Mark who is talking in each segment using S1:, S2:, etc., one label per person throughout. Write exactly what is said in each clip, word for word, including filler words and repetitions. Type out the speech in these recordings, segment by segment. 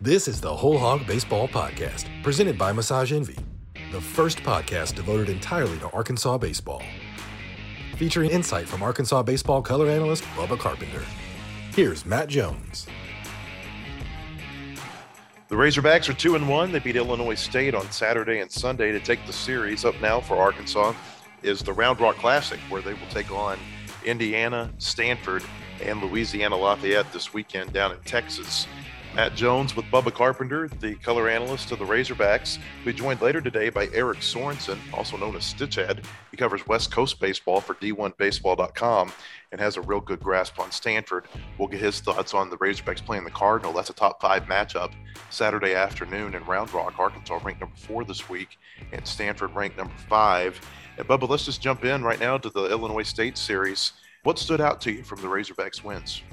S1: This is the Whole Hog Baseball Podcast, presented by Massage Envy, the first podcast devoted entirely to Arkansas baseball. Featuring insight from Arkansas baseball color analyst Bubba Carpenter. Here's Matt Jones.
S2: The Razorbacks are two and one. They beat Illinois State on Saturday and Sunday to take the series. Up now for Arkansas is the Round Rock Classic, where they will take on Indiana, Stanford, and Louisiana Lafayette this weekend down in Texas. Matt Jones with Bubba Carpenter, the color analyst of the Razorbacks. We joined later today by Eric Sorensen, also known as Stitchhead. He covers West Coast baseball for D one baseball dot com and has a real good grasp on Stanford. We'll get his thoughts on the Razorbacks playing the Cardinal. That's a top five matchup Saturday afternoon in Round Rock. Arkansas ranked number four this week, and Stanford ranked number five. And Bubba, let's just jump in right now to the Illinois State series. What stood out to you from the Razorbacks wins?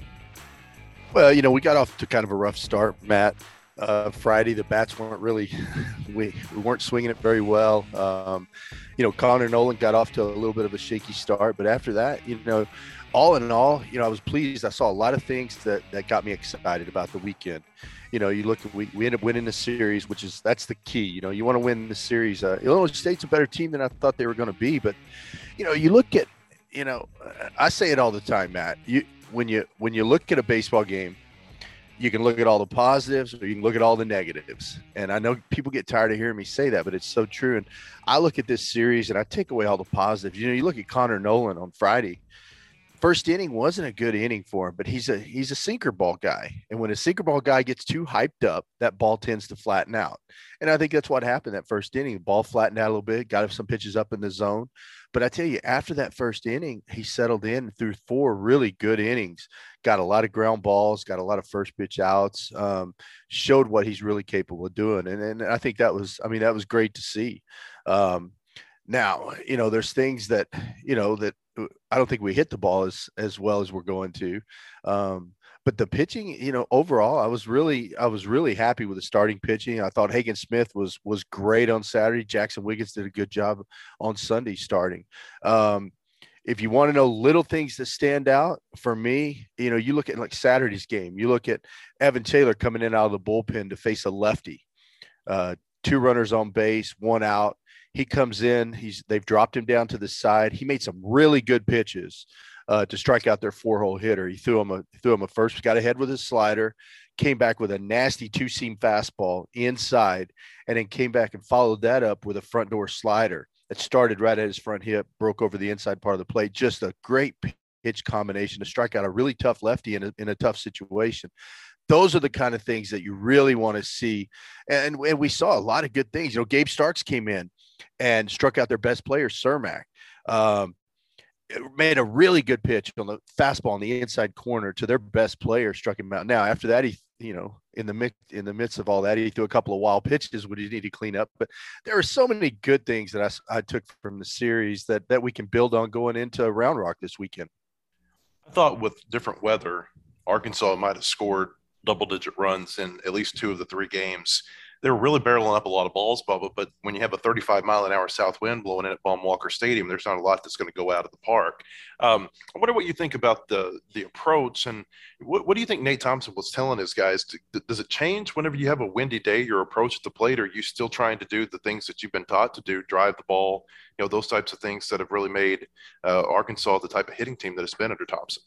S3: Well, you know, we got off to kind of a rough start, Matt. Uh, Friday, the bats weren't really, we, we weren't swinging it very well. Um, you know, Connor Noland got off to a little bit of a shaky start, but after that, you know, all in all, you know, I was pleased. I saw a lot of things that, that got me excited about the weekend. You know, you look at, we, we ended up winning the series, which is, that's the key. You know, you want to win the series. Uh, Illinois State's a better team than I thought they were going to be, but, you know, you look at, you know, I say it all the time, Matt, you, when you when you look at a baseball game, you can look at all the positives or you can look at all the negatives. And I know people get tired of hearing me say that, but it's so true. And I look at this series and I take away all the positives. You know, you look at Connor Noland on Friday. First inning wasn't a good inning for him, but he's a he's a sinker ball guy. And when a sinker ball guy gets too hyped up, that ball tends to flatten out. And I think that's what happened that first inning. The ball flattened out a little bit, got some pitches up in the zone. But I tell you, after that first inning, he settled in through four really good innings, got a lot of ground balls, got a lot of first pitch outs, um, showed what he's really capable of doing. And, and I think that was, I mean, that was great to see. Um, now, you know, there's things that, you know, that I don't think we hit the ball as, as well as we're going to. Um, But the pitching, you know, overall, I was really, I was really happy with the starting pitching. I thought Hagen Smith was was great on Saturday. Jackson Wiggins did a good job on Sunday starting. Um, if you want to know little things that stand out for me, you know, you look at like Saturday's game. You look at Evan Taylor coming in out of the bullpen to face a lefty. Uh, two runners on base, one out. He comes in. He's they've dropped him down to the side. He made some really good pitches. Uh, to strike out their four-hole hitter. He threw him a threw him a first, got ahead with his slider, came back with a nasty two-seam fastball inside, and then came back and followed that up with a front door slider that started right at his front hip, broke over the inside part of the plate. Just a great pitch combination to strike out a really tough lefty in a, in a tough situation. Those are the kind of things that you really want to see. And, and we saw a lot of good things. You know, Gabe Starks came in and struck out their best player, Cermak. Um, made a really good pitch on the fastball in the inside corner to their best player, struck him out. Now, after that, he, you know, in the mix, in the midst of all that, he threw a couple of wild pitches, which he needed to clean up. But there are so many good things that I, I took from the series that, that we can build on going into Round Rock this weekend.
S2: I thought with different weather, Arkansas might have scored double-digit runs in at least two of the three games. They were really barreling up a lot of balls, Bubba, but when you have a thirty-five mile an hour south wind blowing in at Baum Walker Stadium, there's not a lot that's going to go out of the park. Um, I wonder what you think about the the approach, and what, what do you think Nate Thompson was telling his guys? To, does it change whenever you have a windy day, your approach at the plate, or are you still trying to do the things that you've been taught to do, drive the ball, you know, those types of things that have really made uh, Arkansas the type of hitting team that it's been under Thompson?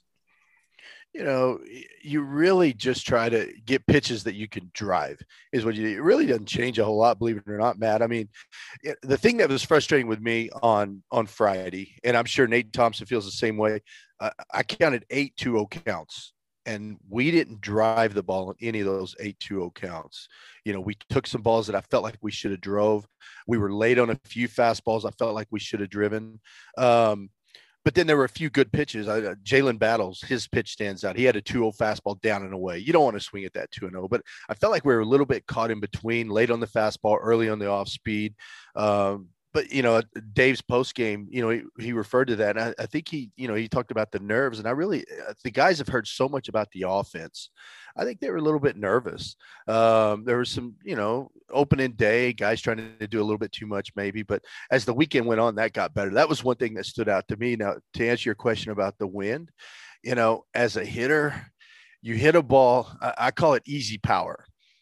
S3: You know, you really just try to get pitches that you can drive is what you do. It really doesn't change a whole lot, believe it or not, Matt. I mean, the thing that was frustrating with me on, on Friday, and I'm sure Nate Thompson feels the same way. Uh, I counted eight two oh counts, and we didn't drive the ball in any of those eight two oh counts. You know, we took some balls that I felt like we should have drove. We were late on a few fastballs I felt like we should have driven. Um, But then there were a few good pitches. Uh, Jalen Battles, his pitch stands out. He had a two oh fastball down and away. You don't want to swing at that two oh, but I felt like we were a little bit caught in between, late on the fastball, early on the off speed. Um, but, you know, Dave's post game, you know, he, he referred to that. And I, I think he, you know, he talked about the nerves. And I really, the guys have heard so much about the offense. I think they were a little bit nervous. Um, there was some, you know, opening day, guys trying to do a little bit too much maybe. But as the weekend went on, that got better. That was one thing that stood out to me. Now, to answer your question about the wind, you know, as a hitter, you hit a ball, I, I call it easy power.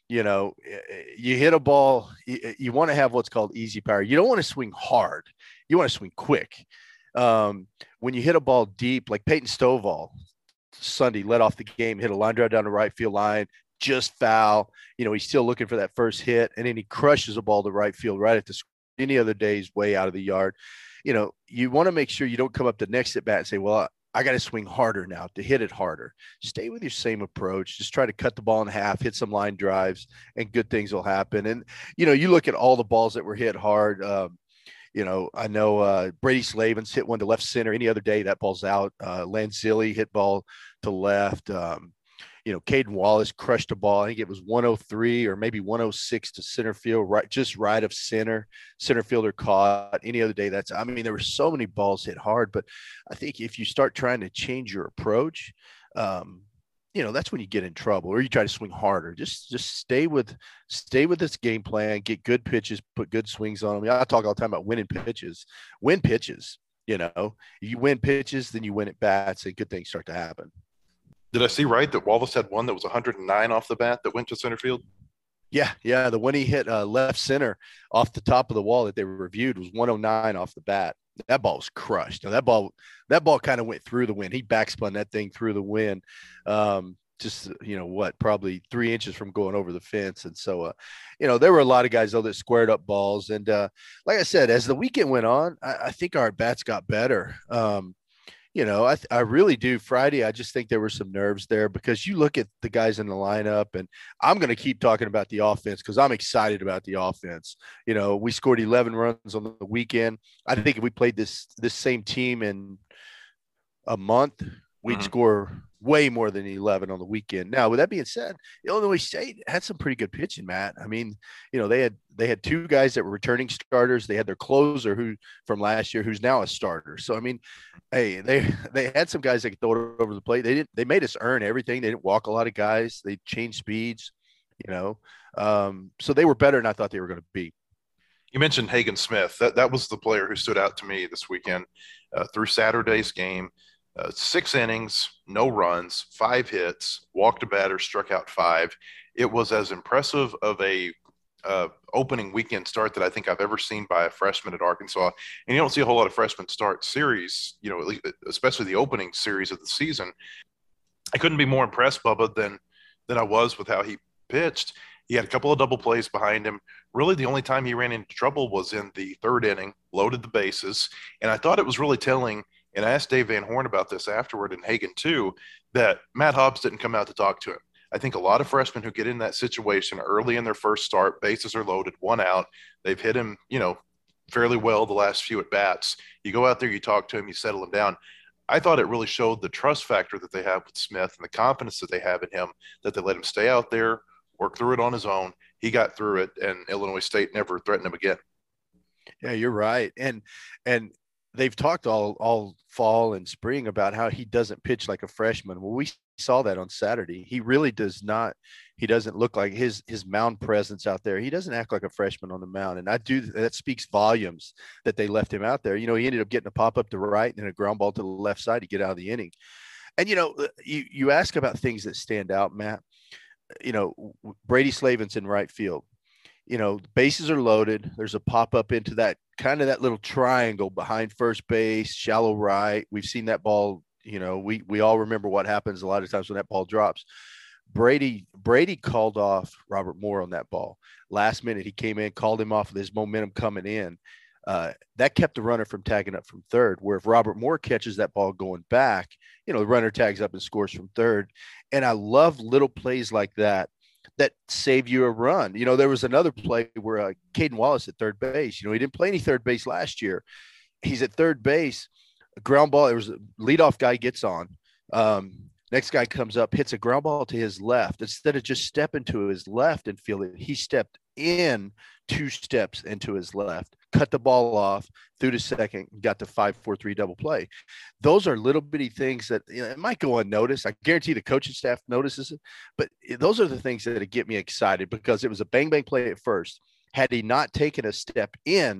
S3: You know, you hit a ball, you, you want to have what's called easy power. You don't want to swing hard. You want to swing quick. Um, when you hit a ball deep, like Peyton Stovall Sunday led off the game, hit a line drive down the right field line, just foul. You know, he's still looking for that first hit, and then he crushes a ball to right field right at the any other days way out of the yard. You know, you want to make sure you don't come up the next at bat and say, well, I got to swing harder now to hit it harder. Stay with your same approach. Just try to cut the ball in half, hit some line drives, and good things will happen. And, you know, you look at all the balls that were hit hard. Um, you know, I know uh, Brady Slavens hit one to left center. Any other day, that ball's out. Uh, Lanzilli hit ball to left. Um, you know, Caden Wallace crushed a ball. I think it was one oh three or maybe one oh six to center field, right, just right of center. Center fielder caught. Any other day, that's, I mean, there were so many balls hit hard. But I think if you start trying to change your approach, um, you know, that's when you get in trouble, or you try to swing harder. Just, just stay with, stay with this game plan, get good pitches, put good swings on them. I talk all the time about winning pitches, win pitches. You know, you win pitches, then you win at bats, and good things start to happen.
S2: Did I see right that Wallace had one that was one hundred nine off the bat that went to center field?
S3: Yeah, yeah. The one he hit uh, left center off the top of the wall that they reviewed was one oh nine off the bat. That ball was crushed. Now that ball, that ball kind of went through the wind. He backspun that thing through the wind. Um, just, you know what, probably three inches from going over the fence. And so, uh, you know, there were a lot of guys though that squared up balls. And uh, like I said, as the weekend went on, I, I think our bats got better. Um, You know, I, I really do. Friday, I just think there were some nerves there, because you look at the guys in the lineup, and I'm going to keep talking about the offense because I'm excited about the offense. You know, we scored eleven runs on the weekend. I think if we played this this same team in a month, we'd mm-hmm. score way more than eleven on the weekend. Now, with that being said, Illinois State had some pretty good pitching, Matt. I mean, you know, they had they had two guys that were returning starters. They had their closer who from last year, who's now a starter. So, I mean, hey, they they had some guys that could throw it over the plate. They didn't. They made us earn everything. They didn't walk a lot of guys. They changed speeds, you know. Um, so they were better than I thought they were going to be.
S2: You mentioned Hagen Smith. That that was the player who stood out to me this weekend uh, through Saturday's game. Uh, six innings, no runs, five hits, walked a batter, struck out five. It was as impressive of a uh, opening weekend start that I think I've ever seen by a freshman at Arkansas. And you don't see a whole lot of freshmen start series, you know, at least, especially the opening series of the season. I couldn't be more impressed, Bubba, than than I was with how he pitched. He had a couple of double plays behind him. Really, the only time he ran into trouble was in the third inning, loaded the bases. And I thought it was really telling. And I asked Dave Van Horn about this afterward, and Hagen too, that Matt Hobbs didn't come out to talk to him. I think a lot of freshmen who get in that situation early in their first start, bases are loaded, one out, they've hit him, you know, fairly well the last few at bats. You go out there, you talk to him, you settle him down. I thought it really showed the trust factor that they have with Smith and the confidence that they have in him, that they let him stay out there, work through it on his own. He got through it, and Illinois State never threatened him again.
S3: Yeah, you're right. And, and, they've talked all, all fall and spring about how he doesn't pitch like a freshman. Well, we saw that on Saturday. He really does not. He doesn't look like his, his mound presence out there. He doesn't act like a freshman on the mound. And I do, that speaks volumes that they left him out there. You know, he ended up getting a pop up to right and a ground ball to the left side to get out of the inning. And, you know, you, you ask about things that stand out, Matt. You know, Brady Slavens in right field. You know, bases are loaded. There's a pop up into that kind of that little triangle behind first base, shallow right. We've seen that ball. You know, we we all remember what happens a lot of times when that ball drops. Brady Brady called off Robert Moore on that ball. Last minute, he came in, called him off with his momentum coming in. Uh, that kept the runner from tagging up from third, where if Robert Moore catches that ball going back, you know, the runner tags up and scores from third. And I love little plays like that that save you a run. You know, there was another play where uh, Caden Wallace at third base, you know, he didn't play any third base last year. He's at third base, a ground ball. There was a leadoff guy gets on. Um, next guy comes up, hits a ground ball to his left. Instead of just stepping to his left and feel it, he stepped in two steps into his left, cut the ball off, through to second, got the five, four, three double play. Those are little bitty things that, you know, it might go unnoticed. I guarantee the coaching staff notices it, but those are the things that get me excited, because it was a bang, bang play at first. Had he not taken a step in,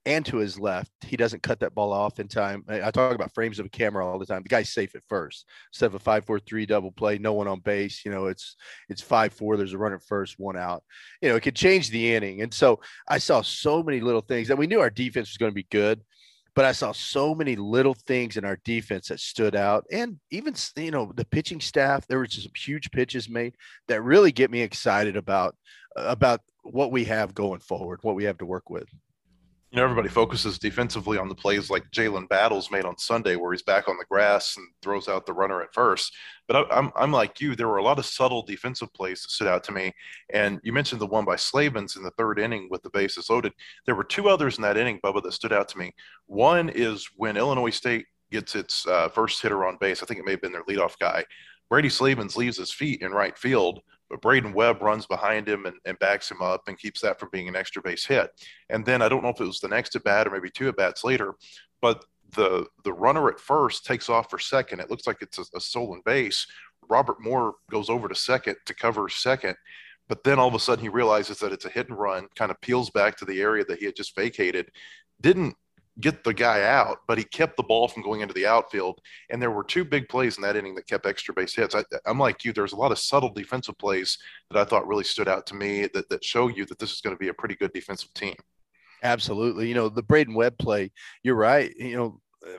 S3: and to his left. He doesn't cut that ball off in time. I talk about frames of a camera all the time. The guy's safe at first. Instead of a five four three double play, no one on base, you know, it's it's five four, there's a runner at first, one out. You know, it could change the inning. And so I saw so many little things, and we knew our defense was going to be good, but I saw so many little things in our defense that stood out. And even, you know, the pitching staff, there were just some huge pitches made that really get me excited about about what we have going forward, what we have to work with.
S2: You know, everybody focuses defensively on the plays like Jalen Battles made on Sunday, where he's back on the grass and throws out the runner at first. But I, I'm I'm like you. There were a lot of subtle defensive plays that stood out to me. And you mentioned the one by Slavens in the third inning with the bases loaded. There were two others in that inning, Bubba, that stood out to me. One is when Illinois State gets its uh, first hitter on base. I think it may have been their leadoff guy. Brady Slavens leaves his feet in right field, but Braden Webb runs behind him and, and backs him up and keeps that from being an extra base hit. And then I don't know if it was the next at bat or maybe two at bats later, but the the runner at first takes off for second. It looks like it's a, a stolen base. Robert Moore goes over to second to cover second, but then all of a sudden he realizes that it's a hit and run, kind of peels back to the area that he had just vacated, didn't get the guy out, but he kept the ball from going into the outfield. And there were two big plays in that inning that kept extra base hits. I, I'm like you, there's a lot of subtle defensive plays that I thought really stood out to me that, that show you that this is going to be a pretty good defensive team.
S3: Absolutely. You know, the Braden Webb play, you're right. You know,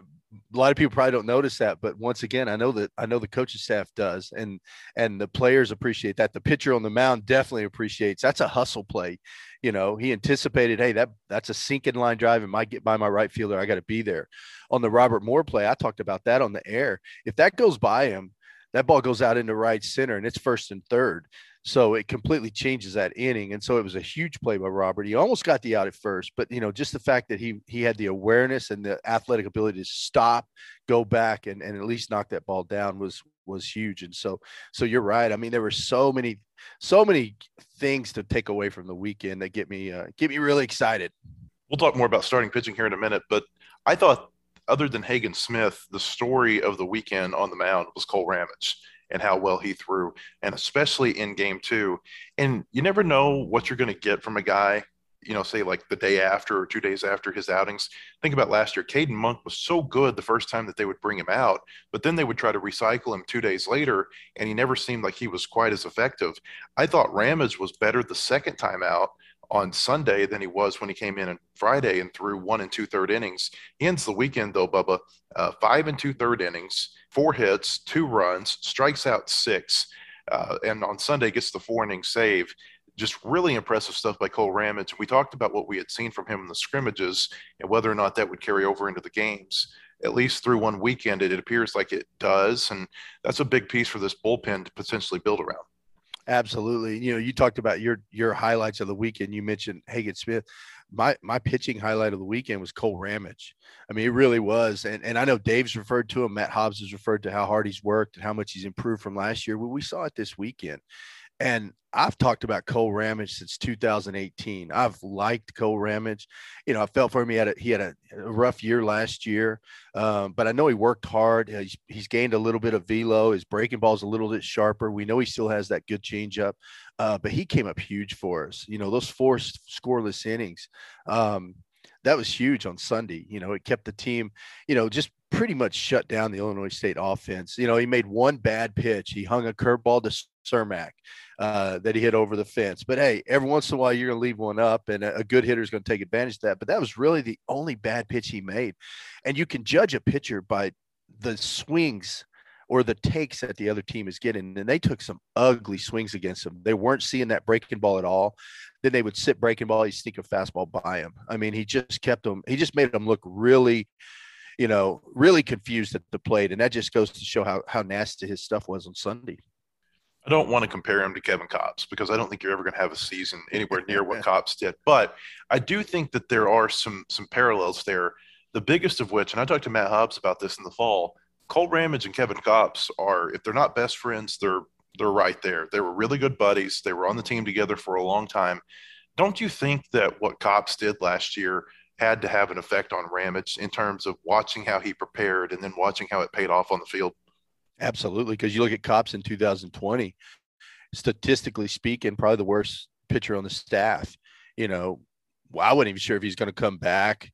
S3: a lot of people probably don't notice that, but once again, I know that I know the coaching staff does, and and the players appreciate that. The pitcher on the mound definitely appreciates that's a hustle play. You know, he anticipated, hey, that that's a sinking line drive and might get by my right fielder. I got to be there. On the Robert Moore play, I talked about that on the air. If that goes by him, that ball goes out into right center, and it's first and third. So it completely changes that inning. And so it was a huge play by Robert. He almost got the out at first, but, you know, just the fact that he he had the awareness and the athletic ability to stop, go back, and, and at least knock that ball down was was huge. And so so you're right. I mean, there were so many, so many things to take away from the weekend that get me uh, get me really excited.
S2: We'll talk more about starting pitching here in a minute, but I thought other than Hagen Smith, the story of the weekend on the mound was Cole Ramage and how well he threw, and especially in game two. And you never know what you're going to get from a guy, you know, say like the day after or two days after his outings. Think about last year. Caden Monk was so good the first time that they would bring him out, but then they would try to recycle him two days later, and he never seemed like he was quite as effective. I thought Ramage was better the second time out on Sunday than he was when he came in on Friday and threw one and two third innings. He ends the weekend though, Bubba, uh, five and two third innings, four hits, two runs, strikes out six, uh, and on Sunday gets the four inning save. Just really impressive stuff by Cole Ramage. We talked about what we had seen from him in the scrimmages and whether or not that would carry over into the games. At least through one weekend, it, it appears like it does, and that's a big piece for this bullpen to potentially build around.
S3: Absolutely. You know, you talked about your your highlights of the weekend. You mentioned Hagen Smith. My my pitching highlight of the weekend was Cole Ramage. I mean, it really was. And and I know Dave's referred to him. Matt Hobbs has referred to how hard he's worked and how much he's improved from last year. Well, we saw it this weekend. And I've talked about Cole Ramage since two thousand eighteen. I've liked Cole Ramage. You know, I felt for him. He had a, he had a, a rough year last year, um, but I know he worked hard. He's, he's gained a little bit of velo. His breaking ball is a little bit sharper. We know he still has that good changeup, uh, but he came up huge for us. You know, those four scoreless innings, um, that was huge on Sunday. You know, it kept the team, you know, just pretty much shut down the Illinois State offense. You know, he made one bad pitch. He hung a curveball to Cermak uh, that he hit over the fence. But, hey, every once in a while you're going to leave one up, and a, a good hitter is going to take advantage of that. But that was really the only bad pitch he made. And you can judge a pitcher by the swings or the takes that the other team is getting. And they took some ugly swings against him. They weren't seeing that breaking ball at all. Then they would sit breaking ball. He'd sneak a fastball by him. I mean, he just kept them. He just made them look really – you know, really confused at the plate. And that just goes to show how, how nasty his stuff was on Sunday.
S2: I don't want to compare him to Kevin Kopps because I don't think you're ever going to have a season anywhere near what Kopps did. But I do think that there are some some parallels there, the biggest of which, and I talked to Matt Hobbs about this in the fall, Cole Ramage and Kevin Kopps are, if they're not best friends, they're they're right there. They were really good buddies. They were on the team together for a long time. Don't you think that what Kopps did last year had to have an effect on Ramage in terms of watching how he prepared and then watching how it paid off on the field?
S3: Absolutely. Because you look at Kopps in two thousand twenty, statistically speaking, probably the worst pitcher on the staff. You know, well, I wasn't even sure if he's going to come back.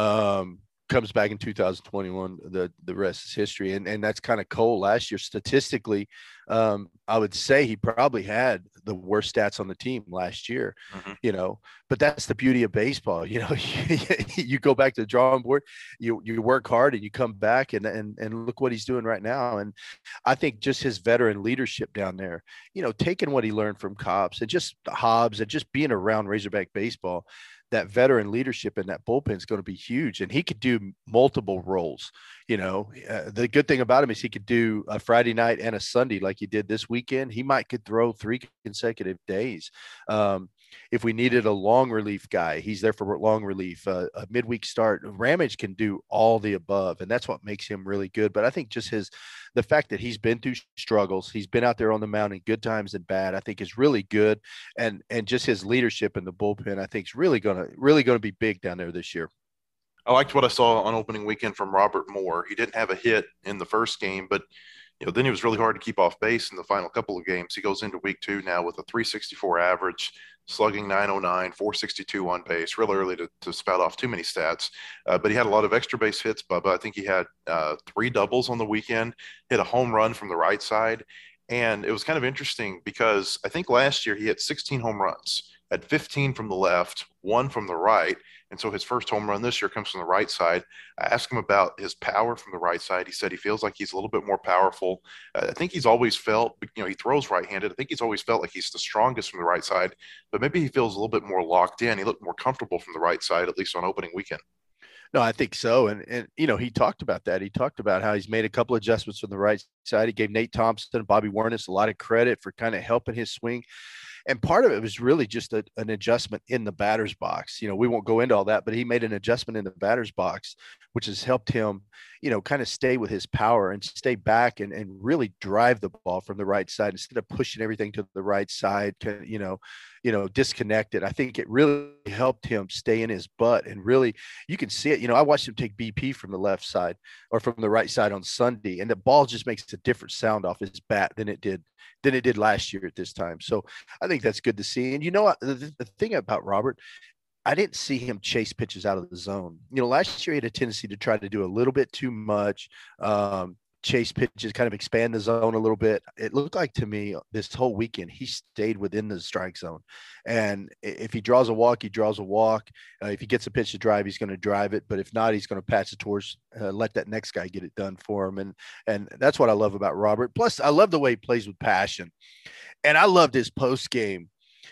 S3: Um, comes back in two thousand twenty-one. The the rest is history, and and that's kind of Cole last year statistically. Um, I would say he probably had the worst stats on the team last year.
S2: Mm-hmm.
S3: You know, but that's the beauty of baseball. You know, you go back to the drawing board, you you work hard, and you come back, and and and look what he's doing right now. And I think just his veteran leadership down there, you know, taking what he learned from Cops and just Hobbs and just being around Razorback baseball, that veteran leadership in that bullpen is going to be huge. And he could do multiple roles. You know, uh, the good thing about him is he could do a Friday night and a Sunday like he did this weekend. He might could throw three consecutive days. Um, if we needed a long relief guy, he's there for long relief, uh, a midweek start. Ramage can do all the above, and that's what makes him really good. But I think just his, the fact that he's been through struggles, he's been out there on the mound in good times and bad, I think is really good. And and just his leadership in the bullpen, I think is really gonna really gonna be big down there this year.
S2: I liked what I saw on opening weekend from Robert Moore. He didn't have a hit in the first game, but you know, then he was really hard to keep off base in the final couple of games. He goes into week two now with a three sixty-four average, slugging nine oh nine, four sixty-two on base. Real early to, to spout off too many stats, uh, but he had a lot of extra base hits, Bubba. I think he had uh, three doubles on the weekend, hit a home run from the right side. And it was kind of interesting because I think last year he hit sixteen home runs, had fifteen from the left, one from the right. And so his first home run this year comes from the right side. I asked him about his power from the right side. He said he feels like he's a little bit more powerful. Uh, I think he's always felt, you know, he throws right-handed. I think he's always felt like he's the strongest from the right side, but maybe he feels a little bit more locked in. He looked more comfortable from the right side, at least on opening weekend.
S3: No, I think so. And, and, you know, he talked about that. He talked about how he's made a couple adjustments from the right side. He gave Nate Thompson and Bobby Warnes a lot of credit for kind of helping his swing. And part of it was really just a, an adjustment in the batter's box. You know, we won't go into all that, but he made an adjustment in the batter's box, which has helped him, you know, kind of stay with his power and stay back and, and really drive the ball from the right side instead of pushing everything to the right side, you know, you know, disconnected. I think it really helped him stay in his butt, and really, you can see it. You know, I watched him take B P from the left side or from the right side on Sunday, and the ball just makes a different sound off his bat than it did than it did last year at this time. So I think that's good to see. And you know, the, the thing about Robert, I didn't see him chase pitches out of the zone. You know, last year he had a tendency to try to do a little bit too much, um, chase pitches, kind of expand the zone a little bit. It looked like to me this whole weekend he stayed within the strike zone. And if he draws a walk, he draws a walk. Uh, if he gets a pitch to drive, he's going to drive it. But if not, he's going to pass it towards, uh, let that next guy get it done for him. And and that's what I love about Robert. Plus, I love the way he plays with passion. And I loved his post game.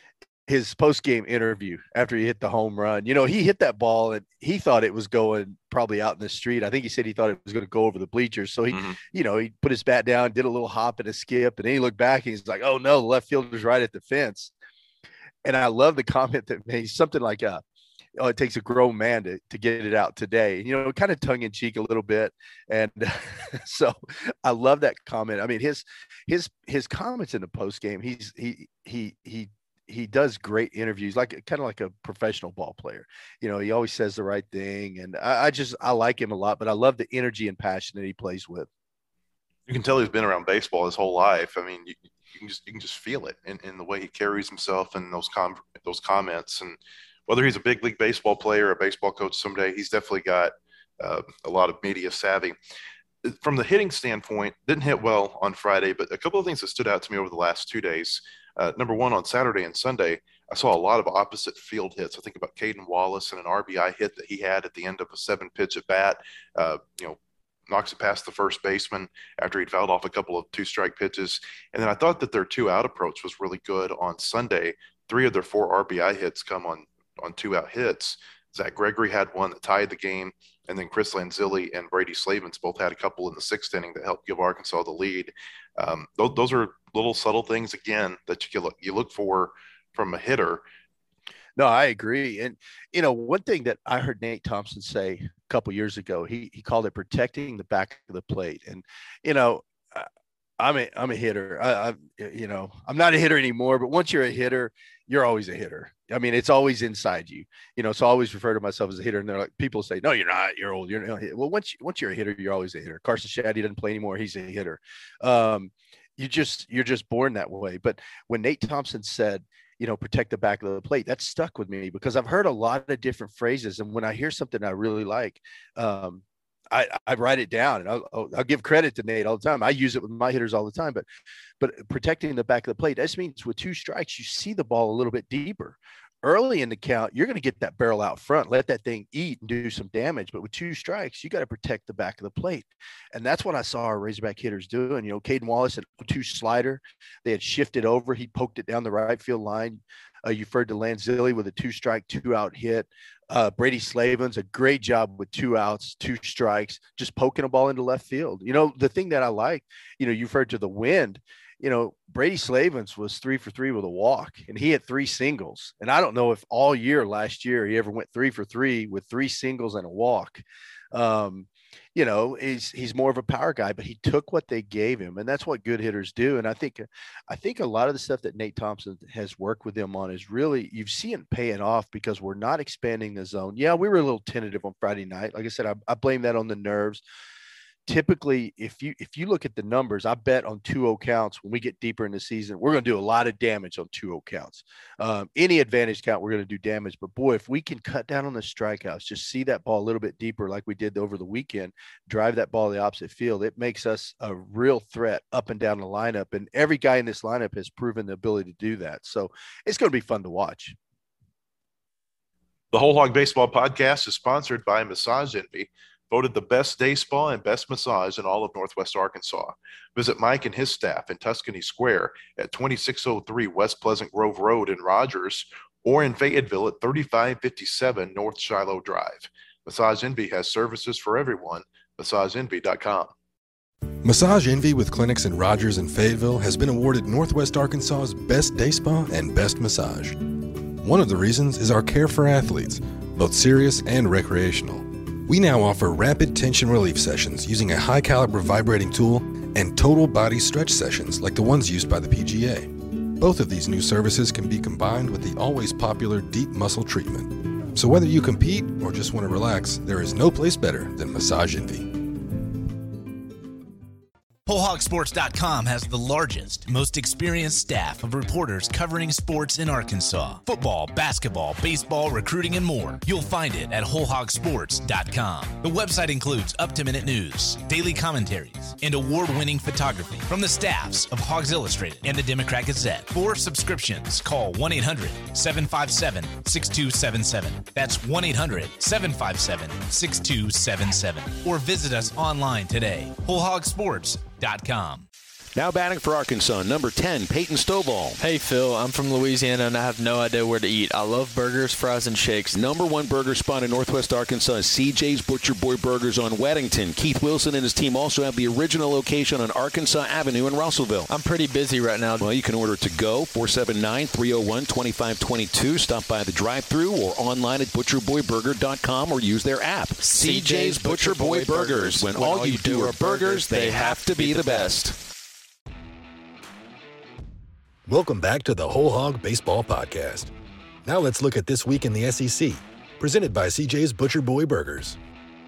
S3: his post-game interview after he hit the home run. You know, he hit that ball and he thought it was going probably out in the street. I think he said he thought it was going to go over the bleachers. So he, mm-hmm. you know, he put his bat down, did a little hop and a skip, and then he looked back and he's like, oh no, the left fielder's right at the fence. And I love the comment that made something like, uh, oh, it takes a grown man to, to get it out today, you know, kind of tongue in cheek a little bit. And so I love that comment. I mean, his, his, his comments in the post game, he's, he, he, he, he does great interviews, like kind of like a professional ball player. You know, he always says the right thing. And I, I just, I like him a lot, but I love the energy and passion that he plays with.
S2: You can tell he's been around baseball his whole life. I mean, you, you can just, you can just feel it in, in the way he carries himself and those com those comments. And whether he's a big league baseball player or a baseball coach someday, he's definitely got uh, a lot of media savvy. From the hitting standpoint, didn't hit well on Friday, but a couple of things that stood out to me over the last two days. Uh, number one, on Saturday and Sunday, I saw a lot of opposite field hits. I think about Caden Wallace and an R B I hit that he had at the end of a seven pitch at bat. Uh, you know, knocks it past the first baseman after he'd fouled off a couple of two strike pitches. And then I thought that their two out approach was really good on Sunday. Three of their four R B I hits come on on two out hits. Zach Gregory had one that tied the game. And then Chris Lanzilli and Brady Slavens both had a couple in the sixth inning that helped give Arkansas the lead. Um, those, those are little subtle things, again, that you look, you look for from a hitter.
S3: No, I agree. And, you know, one thing that I heard Nate Thompson say a couple years ago, he, he called it protecting the back of the plate. And, you know, I'm a, I'm a hitter. I, I, you know, I'm not a hitter anymore, but once you're a hitter, you're always a hitter. I mean, it's always inside you, you know, so I always refer to myself as a hitter. And they're like, people say, no, you're not, you're old. You're not. Well, once, you, once you're a hitter, you're always a hitter. Carson Shaddy doesn't play anymore. He's a hitter. Um, you just, you're just born that way. But when Nate Thompson said, you know, protect the back of the plate. That stuck with me because I've heard a lot of different phrases. And when I hear something I really like, um, I, I write it down, and I'll, I'll give credit to Nate all the time. I use it with my hitters all the time, but, but protecting the back of the plate, that means with two strikes, you see the ball a little bit deeper. Early in the count, you're going to get that barrel out front, let that thing eat and do some damage. But with two strikes, you got to protect the back of the plate. And that's what I saw our Razorback hitters doing. You know, Caden Wallace, an oh two slider, they had shifted over. He poked it down the right field line. Uh, you referred to Lanzilli with a two strike, two out hit. Uh, Brady Slavin's a great job with two outs, two strikes, just poking a ball into left field. You know, the thing that I like, you know, you referred to the wind. You know, Brady Slavens was three for three with a walk, and he had three singles. And I don't know if all year last year he ever went three for three with three singles and a walk. Um, you know, he's he's more of a power guy, but he took what they gave him, and that's what good hitters do. And I think, I think a lot of the stuff that Nate Thompson has worked with him on is really, you've seen it paying off because we're not expanding the zone. Yeah, we were a little tentative on Friday night. Like I said, I, I blame that on the nerves. Typically, if you if you look at the numbers, I bet on two oh counts when we get deeper in the season, we're going to do a lot of damage on two oh counts. Um, any advantage count, we're going to do damage. But, boy, if we can cut down on the strikeouts, just see that ball a little bit deeper like we did over the weekend, drive that ball to the opposite field, it makes us a real threat up and down the lineup. And every guy in this lineup has proven the ability to do that. So it's going to be fun to watch.
S2: The Whole Hog Baseball Podcast is sponsored by Massage Envy, voted the best day spa and best massage in all of Northwest Arkansas. Visit Mike and his staff in Tuscany Square at twenty-six oh three West Pleasant Grove Road in Rogers, or in Fayetteville at thirty-five fifty-seven North Shiloh Drive. Massage Envy has services for everyone. massage envy dot com.
S1: Massage Envy with clinics in Rogers and Fayetteville has been awarded Northwest Arkansas's best day spa and best massage. One of the reasons is our care for athletes, both serious and recreational. We now offer rapid tension relief sessions using a high-caliber vibrating tool and total body stretch sessions like the ones used by the P G A. Both of these new services can be combined with the always popular deep muscle treatment. So whether you compete or just want to relax, there is no place better than Massage Envy.
S4: Whole Hog Sports dot com has the largest, most experienced staff of reporters covering sports in Arkansas. Football, basketball, baseball, recruiting, and more. You'll find it at Whole Hog Sports dot com. The website includes up-to-minute news, daily commentaries, and award-winning photography from the staffs of Hogs Illustrated and the Democrat Gazette. For subscriptions, call one eight hundred seven five seven six two seven seven. That's one eight hundred seven five seven six two seven seven. Or visit us online today. Whole Hog Sports dot com.
S5: Now batting for Arkansas, number ten, Peyton Stovall.
S6: Hey, Phil. I'm from Louisiana, and I have no idea where to eat. I love burgers, fries, and shakes.
S5: Number one burger spot in Northwest Arkansas is C J's Butcher Boy Burgers on Weddington. Keith Wilson and his team also have the original location on Arkansas Avenue in Russellville.
S6: I'm pretty busy right now.
S5: Well, you can order to go, four seven nine, three oh one, two five two two. Stop by the drive-thru or online at butcher boy burger dot com or use their app. C J's Butcher Boy Burgers. When all you do are burgers, they have to be the best.
S1: Welcome back to the Whole Hog Baseball Podcast. Now let's look at this week in the S E C, presented by C J's Butcher Boy Burgers.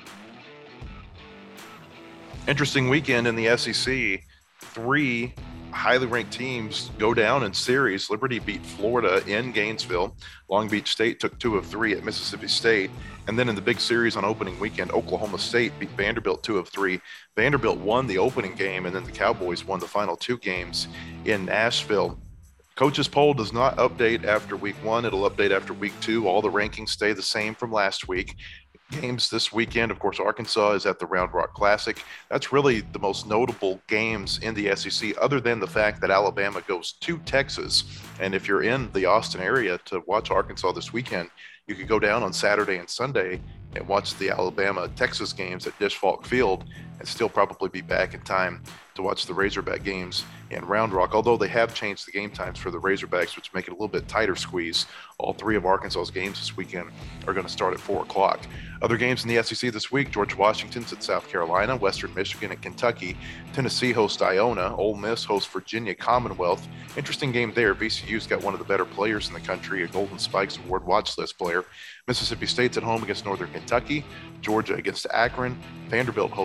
S2: Interesting weekend in the S E C. Three highly ranked teams go down in series. Liberty beat Florida in Gainesville. Long Beach State took two of three at Mississippi State. And then in the big series on opening weekend, Oklahoma State beat Vanderbilt two of three. Vanderbilt won the opening game, and then the Cowboys won the final two games in Nashville. Coach's poll does not update after week one. It'll update after week two. All the rankings stay the same from last week. Games this weekend, of course, Arkansas is at the Round Rock Classic. That's really the most notable games in the S E C, other than the fact that Alabama goes to Texas. And if you're in the Austin area to watch Arkansas this weekend, you could go down on Saturday and Sunday and watch the Alabama-Texas games at Dish Falk Field and still probably be back in time to watch the Razorback games in Round Rock, although they have changed the game times for the Razorbacks, which make it a little bit tighter squeeze. All three of Arkansas's games this weekend are going to start at four o'clock. Other games in the S E C this week, George Washington's at South Carolina, Western Michigan at Kentucky, Tennessee hosts Iona, Ole Miss hosts Virginia Commonwealth. Interesting game there. V C U's got one of the better players in the country, a Golden Spikes Award watch list player. Mississippi State's at home against Northern Kentucky, Georgia against Akron, Vanderbilt hosts Army.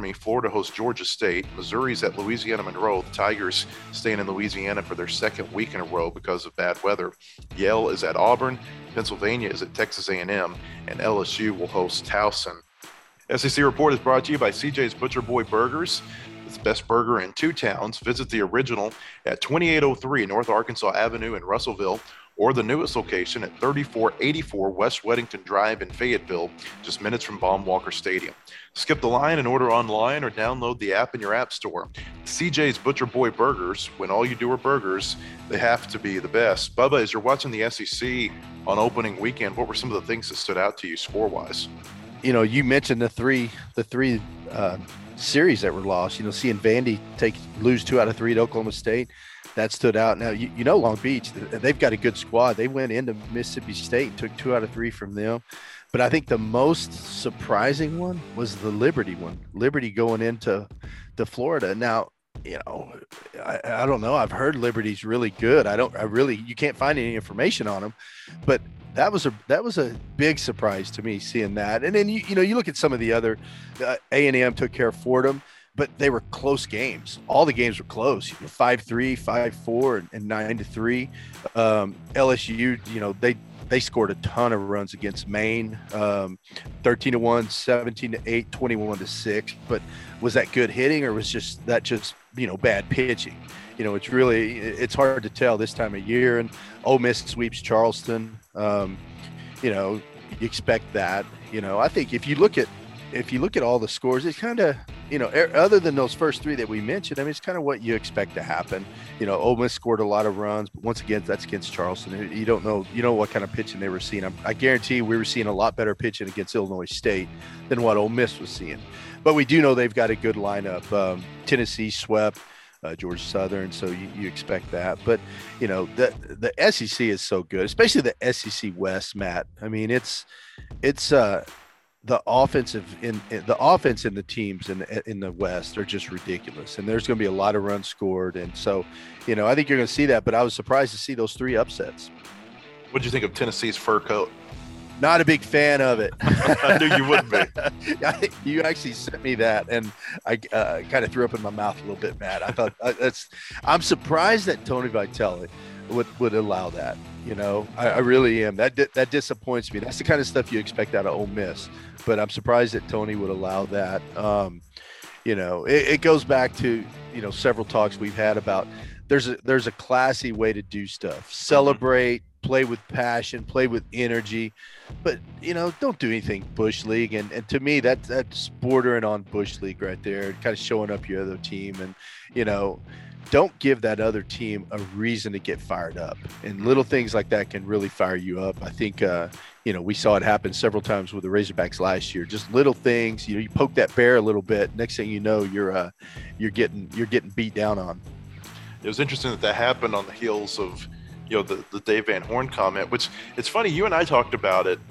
S2: Army. Florida hosts Georgia State. Missouri's at Louisiana Monroe. The Tigers staying in Louisiana for their second week in a row because of bad weather. Yale is at Auburn. Pennsylvania is at Texas A and M. And L S U will host Towson. S E C Report is brought to you by C J's Butcher Boy Burgers. It's the best burger in two towns. Visit the original at twenty-eight oh three North Arkansas Avenue in Russellville, or the newest location at thirty-four eighty-four West Weddington Drive in Fayetteville, just minutes from Baum-Walker Stadium. Skip the line and order online or download the app in your app store. C J's Butcher Boy Burgers, when all you do are burgers, they have to be the best. Bubba, as you're watching the S E C on opening weekend, what were some of the things that stood out to you score-wise?
S3: You know, you mentioned the three the three uh, series that were lost. You know, seeing Vandy take lose two out of three to Oklahoma State, that stood out. Now, you, you know, Long Beach, they've got a good squad. They went into Mississippi State and took two out of three from them. But I think the most surprising one was the Liberty one. Liberty going into to Florida. Now, you know, I, I don't know. I've heard Liberty's really good. I don't. I really. You can't find any information on them, but that was a that was a big surprise to me seeing that. And then you you know you look at some of the other. Uh, A and M took care of Fordham, but they were close games. All the games were close. You know, five three, five four, and, and nine to three. Um, L S U, you know, they they scored a ton of runs against Maine, um, thirteen to one, seventeen to eight, twenty-one to six. But was that good hitting, or was just that just you know bad pitching? You know, it's really it's hard to tell this time of year. And Ole Miss sweeps Charleston. Um, you know, you expect that. You know, I think if you look at if you look at all the scores, it's kind of, you know, other than those first three that we mentioned, I mean, it's kind of what you expect to happen. You know, Ole Miss scored a lot of runs, but once again, that's against Charleston. You don't know, you know what kind of pitching they were seeing. I, I guarantee we were seeing a lot better pitching against Illinois State than what Ole Miss was seeing. But we do know they've got a good lineup. Um, Tennessee swept uh, Georgia Southern, so you, you expect that. But, you know, the the S E C is so good, especially the S E C West, Matt. I mean, it's it's uh, – the offensive in, in the offense in the teams in the, in the West are just ridiculous, and there's going to be a lot of runs scored. And so, you know, I think you're going to see that, but I was surprised to see those three upsets.
S2: What did you think of Tennessee's fur coat?
S3: Not a big fan of it.
S2: I knew you wouldn't be.
S3: You actually sent me that, and I uh, kind of threw up in my mouth a little bit, Matt. I thought uh, that's. I'm surprised that Tony Vitelli would would allow that. You know, I, I really am. That that disappoints me. That's the kind of stuff you expect out of Ole Miss. But I'm surprised that Tony would allow that. Um, you know, it, it goes back to, you know, several talks we've had about there's a, there's a classy way to do stuff. Celebrate, play with passion, play with energy, but, you know, don't do anything Bush League. And, and to me, that, that's bordering on Bush League right there, kind of showing up your other team. And, you know, don't give that other team a reason to get fired up. And little things like that can really fire you up. I think, uh, you know, we saw it happen several times with the Razorbacks last year. Just little things, you know, you poke that bear a little bit. Next thing you know, you're uh, you're getting you're getting beat down on.
S2: It was interesting that that happened on the heels of, you know, the, the Dave Van Horn comment, which it's funny. You and I talked about it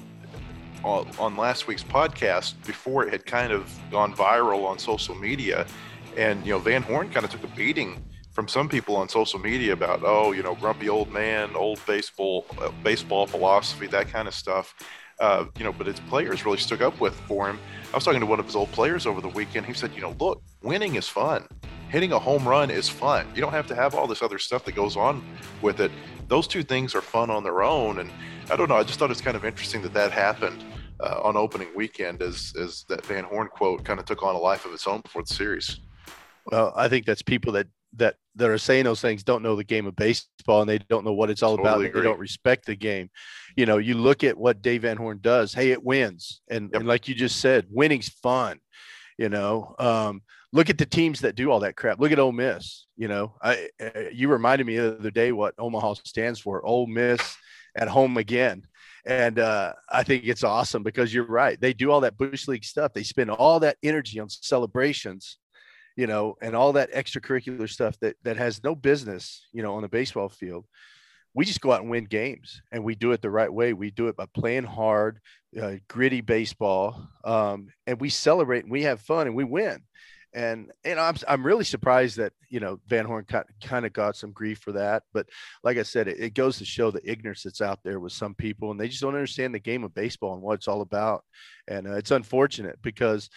S2: on, on last week's podcast before it had kind of gone viral on social media. And, you know, Van Horn kind of took a beating from some people on social media about, oh, you know, grumpy old man, old baseball, uh, baseball philosophy, that kind of stuff. Uh, you know, but his players really stuck up with for him. I was talking to one of his old players over the weekend. He said, you know, look, winning is fun. Hitting a home run is fun. You don't have to have all this other stuff that goes on with it. Those two things are fun on their own. And I don't know, I just thought it's kind of interesting that that happened uh, on opening weekend as, as that Van Horn quote kind of took on a life of its own before the series.
S3: Well, I think that's people that that that are saying those things don't know the game of baseball, and they don't know what it's all
S2: Totally
S3: about.
S2: agree.
S3: They don't respect the game. You know, you look at what Dave Van Horn does. Hey, it wins. And,
S2: Yep.
S3: and like you just said, winning's fun. You know, um, look at the teams that do all that crap. Look at Ole Miss. You know, I uh, you reminded me the other day what Omaha stands for. Ole Miss at home again. And uh, I think it's awesome because you're right. They do all that Bush League stuff. They spend all that energy on celebrations, you know, and all that extracurricular stuff that that has no business, you know, on the baseball field. We just go out and win games, and we do it the right way. We do it by playing hard, uh, gritty baseball, um, and we celebrate and we have fun and we win. And and I'm I'm really surprised that, you know, Van Horn kind of got some grief for that. But like I said, it, it goes to show the ignorance that's out there with some people, and they just don't understand the game of baseball and what it's all about. And uh, it's unfortunate because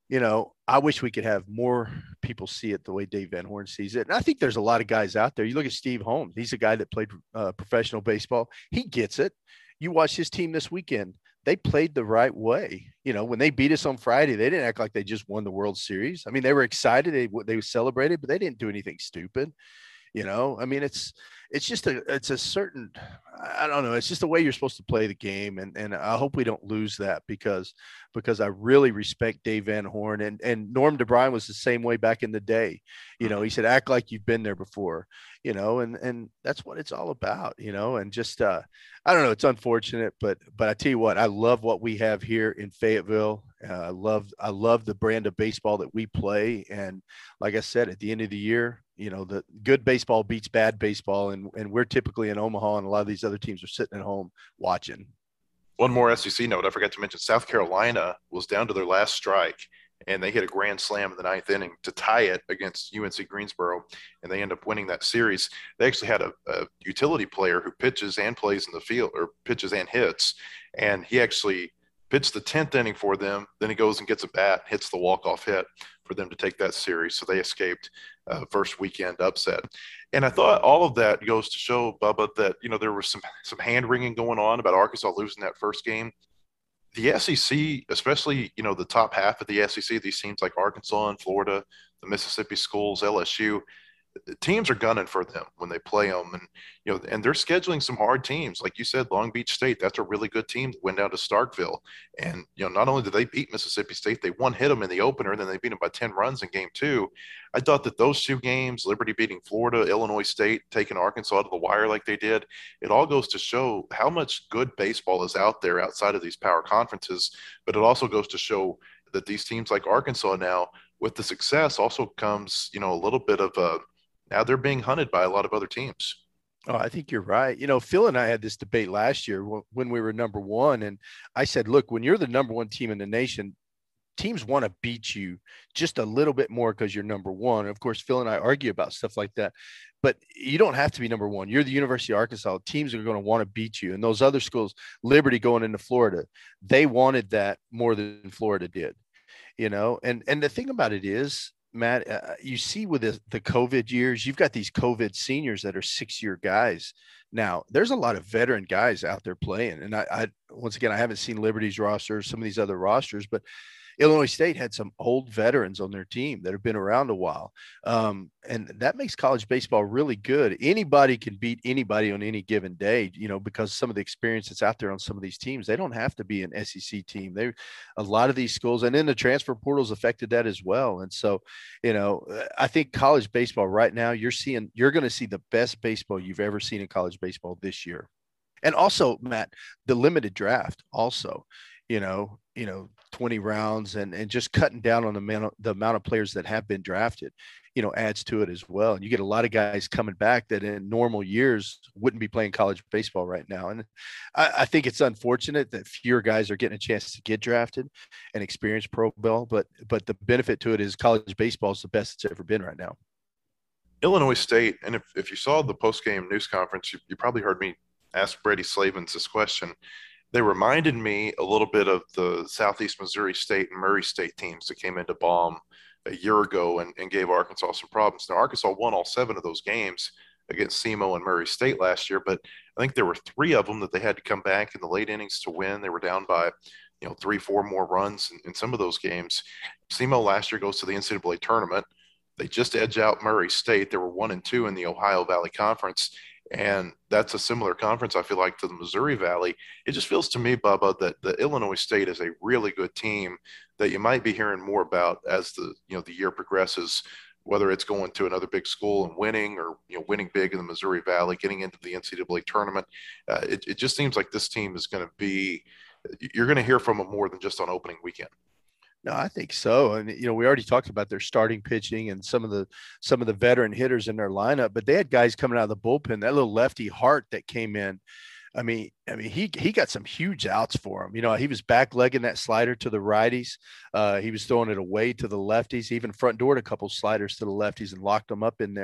S3: you know, I wish we could have more people see it the way Dave Van Horn sees it. And I think there's a lot of guys out there. You look at Steve Holmes. He's a guy that played uh, professional baseball. He gets it. You watch his team this weekend. They played the right way. You know, when they beat us on Friday, they didn't act like they just won the World Series. I mean, they were excited. They, they celebrated, but they didn't do anything stupid. You know, I mean, it's, it's just a, it's a certain, I don't know. It's just the way you're supposed to play the game. And, and I hope we don't lose that because, because I really respect Dave Van Horn, and, and Norm DeBryan was the same way back in the day. You know, he said, act like you've been there before, you know, and, and that's what it's all about, you know, and just, uh, I don't know. It's unfortunate, but, but I tell you what, I love what we have here in Fayetteville. Uh, I love, I love the brand of baseball that we play. And like I said, at the end of the year, you know, the good baseball beats bad baseball. And, and we're typically in Omaha, and a lot of these other teams are sitting at home watching.
S2: One more S E C note I forgot to mention: South Carolina was down to their last strike, and they hit a grand slam in the ninth inning to tie it against U N C Greensboro, and they end up winning that series. They actually had a, a utility player who pitches and plays in the field, or pitches and hits, and he actually pitched the tenth inning for them. Then he goes and gets a bat, hits the walk-off hit for them to take that series. So they escaped uh, first weekend upset. And I thought all of that goes to show, Bubba, that, you know, there was some, some hand-wringing going on about Arkansas losing that first game. The S E C, especially, you know, the top half of the S E C, these teams like Arkansas and Florida, the Mississippi schools, L S U, teams are gunning for them when they play them. And, you know, and they're scheduling some hard teams. Like you said, Long Beach State, that's a really good team that went down to Starkville. And, you know, not only did they beat Mississippi State, they one hit them in the opener, and then they beat them by ten runs in game two. I thought that those two games, Liberty beating Florida, Illinois State taking Arkansas to the wire like they did, it all goes to show how much good baseball is out there outside of these power conferences. But it also goes to show that these teams like Arkansas now, with the success, also comes, you know, a little bit of a, now they're being hunted by a lot of other teams.
S3: Oh, I think you're right. You know, Phil and I had this debate last year when we were number one. And I said, look, when you're the number one team in the nation, teams want to beat you just a little bit more because you're number one. And of course, Phil and I argue about stuff like that. But you don't have to be number one. You're the University of Arkansas. Teams are going to want to beat you. And those other schools, Liberty going into Florida, they wanted that more than Florida did. You know, and, and the thing about it is, Matt, uh, you see with the, the COVID years, you've got these COVID seniors that are six-year guys. Now, there's a lot of veteran guys out there playing. And I, I once again, I haven't seen Liberty's roster, some of these other rosters, but Illinois State had some old veterans on their team that have been around a while. Um, and that makes college baseball really good. Anybody can beat anybody on any given day, you know, because some of the experience that's out there on some of these teams, they don't have to be an S E C team. They, a lot of these schools, and then the transfer portals affected that as well. And so, you know, I think college baseball right now, you're seeing, you're going to see the best baseball you've ever seen in college baseball this year. And also, Matt, the limited draft also, you know, you know, twenty rounds and, and just cutting down on the amount, the amount of players that have been drafted, you know, adds to it as well. And you get a lot of guys coming back that in normal years wouldn't be playing college baseball right now. And I, I think it's unfortunate that fewer guys are getting a chance to get drafted and experience pro ball, but, but the benefit to it is college baseball is the best it's ever been right now.
S2: Illinois State, and if, if you saw the post-game news conference, you, you probably heard me ask Brady Slavens this question. They reminded me a little bit of the Southeast Missouri State and Murray State teams that came into Baum a year ago and, and gave Arkansas some problems. Now, Arkansas won all seven of those games against SEMO and Murray State last year, but I think there were three of them that they had to come back in the late innings to win. They were down by, you know, three, four more runs in, in some of those games. SEMO last year goes to the N C double A tournament. They just edge out Murray State. They were one and two in the Ohio Valley Conference. And that's a similar conference, I feel like, to the Missouri Valley. It just feels to me, Bubba, that the Illinois State is a really good team that you might be hearing more about as the, you know, the year progresses, whether it's going to another big school and winning, or, you know, winning big in the Missouri Valley, getting into the N C double A tournament. Uh, it, it just seems like this team is going to be – you're going to hear from them more than just on opening weekend.
S3: No, I think so. And, you know, we already talked about their starting pitching and some of the, some of the veteran hitters in their lineup, but they had guys coming out of the bullpen. That little lefty Hart that came in. I mean, I mean, he, he got some huge outs for him. You know, he was back legging that slider to the righties. Uh, he was throwing it away to the lefties, he even front doored a couple sliders to the lefties and locked them up in there.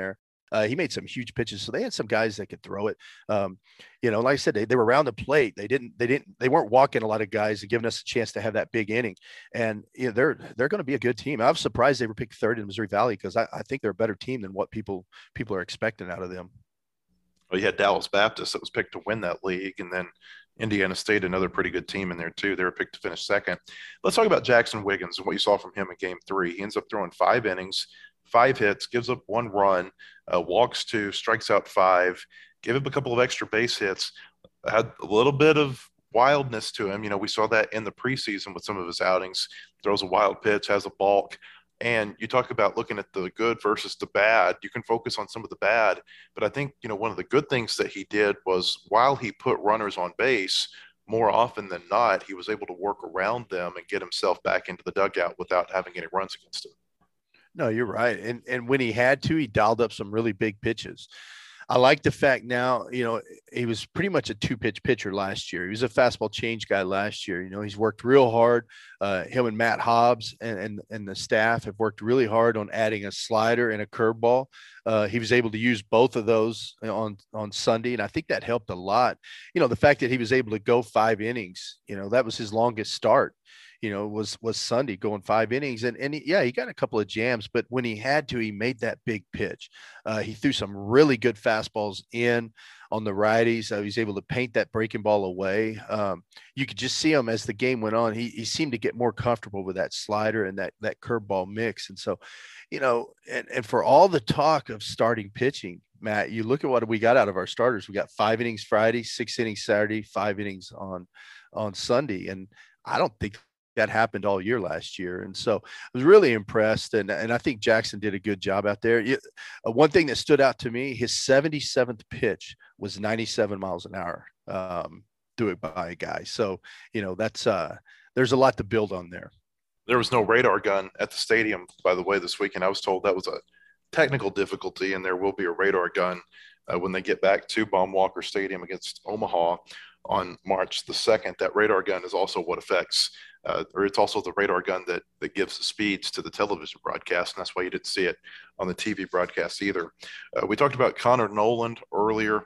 S3: Uh, he made some huge pitches, so they had some guys that could throw it. Um, you know, like I said, they, they were around the plate. They didn't, they didn't, they weren't walking a lot of guys and giving us a chance to have that big inning. And you know, they're they're going to be a good team. I was surprised they were picked third in Missouri Valley because I, I think they're a better team than what people people are expecting out of them.
S2: Well, you had Dallas Baptist that was picked to win that league, and then Indiana State, another pretty good team in there too. They were picked to finish second. Let's talk about Jackson Wiggins and what you saw from him in game three. He ends up throwing five innings, five hits, gives up one run, uh, walks two, strikes out five, gave up a couple of extra base hits, had a little bit of wildness to him. You know, we saw that in the preseason with some of his outings. Throws a wild pitch, has a balk. And you talk about looking at the good versus the bad. You can focus on some of the bad, but I think, you know, one of the good things that he did was while he put runners on base, more often than not, he was able to work around them and get himself back into the dugout without having any runs against him.
S3: No, you're right. And and when he had to, he dialed up some really big pitches. I like the fact now, you know, he was pretty much a two-pitch pitcher last year. He was a fastball change guy last year. You know, he's worked real hard. Uh, him and Matt Hobbs and, and, and the staff have worked really hard on adding a slider and a curveball. Uh, he was able to use both of those on, on Sunday, and I think that helped a lot. You know, the fact that he was able to go five innings, you know, that was his longest start. You know, was was Sunday going five innings. And, and he, yeah, he got a couple of jams, but when he had to, he made that big pitch. Uh, he threw some really good fastballs in on the righties. Uh, he was able to paint that breaking ball away. Um, you could just see him as the game went on. He, he seemed to get more comfortable with that slider and that, that curveball mix. And so, you know, and, and for all the talk of starting pitching, Matt, you look at what we got out of our starters. We got five innings Friday, six innings Saturday, five innings on, on Sunday. And I don't think that happened all year last year. And so I was really impressed. And, and I think Jackson did a good job out there. You, uh, one thing that stood out to me, his seventy-seventh pitch was ninety-seven miles an hour, um, threw it by a guy. So, you know, that's, uh, there's a lot to build on there.
S2: There was no radar gun at the stadium, by the way, this weekend. I was told that was a technical difficulty, and there will be a radar gun uh, when they get back to Baum Walker Stadium against Omaha on March the second. That radar gun is also what affects Uh, or it's also the radar gun that that gives the speeds to the television broadcast, and that's why you didn't see it on the T V broadcast either. Uh, we talked about Connor Noland earlier.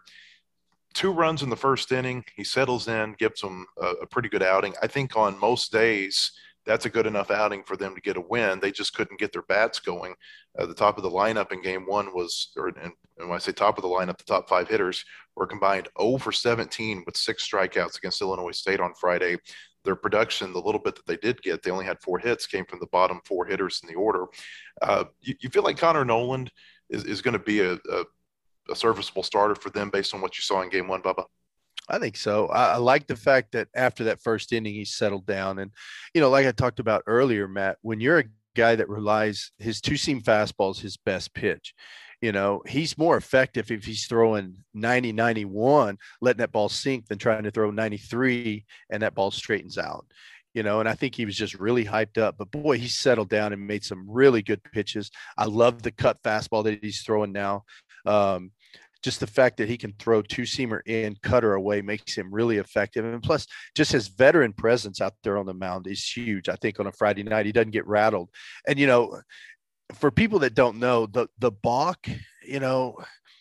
S2: Two runs in the first inning. He settles in, gives them a, a pretty good outing. I think on most days, that's a good enough outing for them to get a win. They just couldn't get their bats going. Uh, the top of the lineup in game one was, or and, and when I say top of the lineup, the top five hitters were combined oh for seventeen with six strikeouts against Illinois State on Friday. Their production, the little bit that they did get, they only had four hits, came from the bottom four hitters in the order. Uh, you, you feel like Connor Noland is, is going to be a, a, a serviceable starter for them based on what you saw in game one, Bubba?
S3: I think so. I, I like the fact that after that first inning, he settled down. And, you know, like I talked about earlier, Matt, when you're a guy that relies his two-seam fastball is his best pitch, you know, he's more effective if he's throwing ninety, ninety-one, letting that ball sink than trying to throw ninety-three and that ball straightens out. You know, and I think he was just really hyped up. But, boy, he settled down and made some really good pitches. I love the cut fastball that he's throwing now. Um, just the fact that he can throw two-seamer in, cutter away makes him really effective. And plus, just his veteran presence out there on the mound is huge. I think on a Friday night, he doesn't get rattled. And, you know, for people that don't know, the the balk, you know,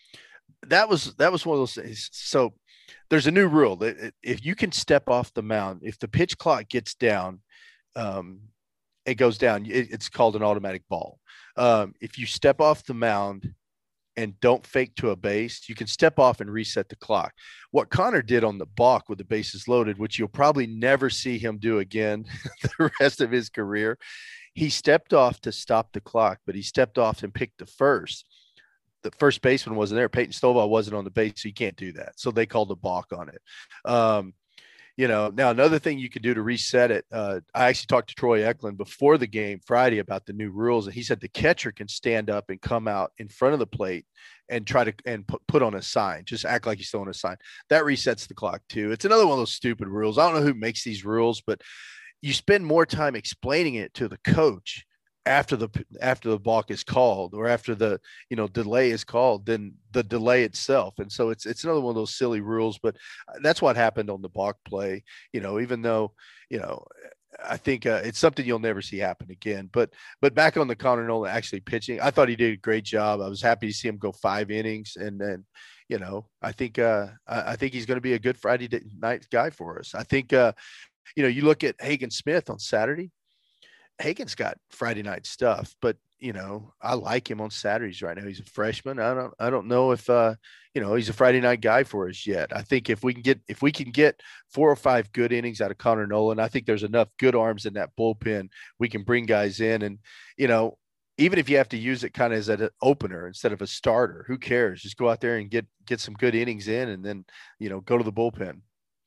S3: that was that was one of those things. So there's a new rule that if you can step off the mound, if the pitch clock gets down, um, it goes down. It, it's called an automatic ball. Um, if you step off the mound and don't fake to a base, you can step off and reset the clock. What Connor did on the balk with the bases loaded, which you'll probably never see him do again the rest of his career, he stepped off to stop the clock, but he stepped off and picked the first. The first baseman wasn't there. Peyton Stovall wasn't on the base, so you can't do that. So they called a balk on it. Um, you know, now another thing you could do to reset it, uh, I actually talked to Troy Eklund before the game Friday about the new rules, and he said the catcher can stand up and come out in front of the plate and try to and put, put on a sign, just act like he's throwing a sign. That resets the clock too. It's another one of those stupid rules. I don't know who makes these rules, but you spend more time explaining it to the coach after the after the balk is called or after the you know delay is called than the delay itself. And so it's it's another one of those silly rules, but that's what happened on the balk play. You know, even though you know I think uh, it's something you'll never see happen again. But but back on the Connor Noland actually pitching, I thought he did a great job. I was happy to see him go five innings, and then you know I think uh, I, I think he's going to be a good Friday night guy for us. I think uh, you know you look at Hagen Smith on Saturday. Hagen's got Friday night stuff, but you know, I like him on Saturdays right now. He's a freshman. I don't, I don't know if, uh, you know, he's a Friday night guy for us yet. I think if we can get, if we can get four or five good innings out of Connor Noland, I think there's enough good arms in that bullpen. We can bring guys in, and, you know, even if you have to use it kind of as an opener instead of a starter, who cares? Just go out there and get, get some good innings in, and then, you know, go to the bullpen.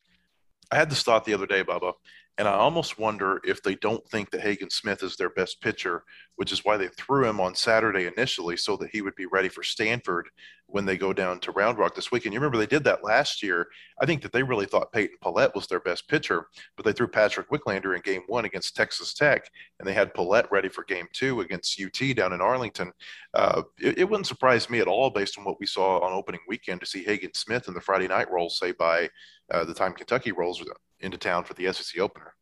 S2: I had this thought the other day, Bubba, and I almost wonder if they don't think that Hagen Smith is their best pitcher, which is why they threw him on Saturday initially so that he would be ready for Stanford when they go down to Round Rock this weekend. You remember they did that last year. I think that they really thought Peyton Pallette was their best pitcher, but they threw Patrick Wicklander in game one against Texas Tech, and they had Pallette ready for game two against U T down in Arlington. Uh, it, it wouldn't surprise me at all based on what we saw on opening weekend to see Hagen Smith in the Friday night role, say by uh, the time Kentucky rolls into town for the S E C opener.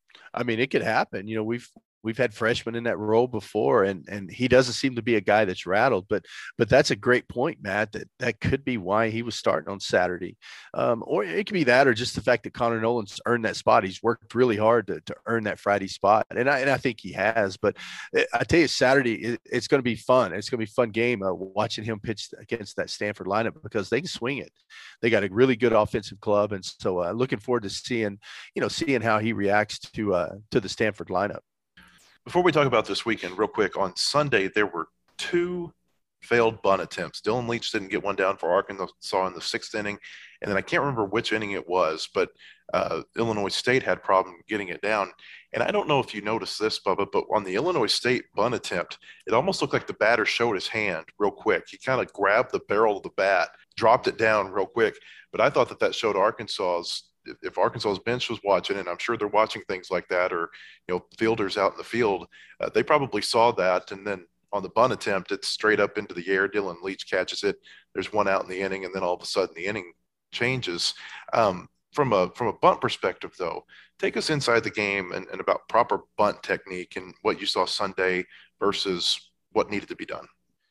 S3: I mean, it could happen. You know, we've we've had freshmen in that role before, and and he doesn't seem to be a guy that's rattled. But but that's a great point, Matt. That that could be why he was starting on Saturday, um, or it could be that, or just the fact that Connor Noland's earned that spot. He's worked really hard to, to earn that Friday spot, and I and I think he has. But I tell you, Saturday it, it's going to be fun. It's going to be a fun game uh, watching him pitch against that Stanford lineup, because they can swing it. They got a really good offensive club, and so uh, looking forward to seeing you know seeing how he reacts to uh, to the Stanford lineup.
S2: Before we talk about this weekend, real quick, on Sunday, there were two failed bunt attempts. Dylan Leach didn't get one down for Arkansas in the sixth inning, and then I can't remember which inning it was, but uh, Illinois State had a problem getting it down. And I don't know if you noticed this, Bubba, but on the Illinois State bunt attempt, it almost looked like the batter showed his hand real quick. He kind of grabbed the barrel of the bat, dropped it down real quick. But I thought that that showed Arkansas's, if Arkansas's bench was watching, and I'm sure they're watching things like that, or, you know, fielders out in the field, uh, they probably saw that. And then on the bunt attempt, it's straight up into the air. Dylan Leach catches it. There's one out in the inning, and then all of a sudden the inning changes. Um, from a from a bunt perspective, though, take us inside the game and, and about proper bunt technique and what you saw Sunday versus what needed to be done.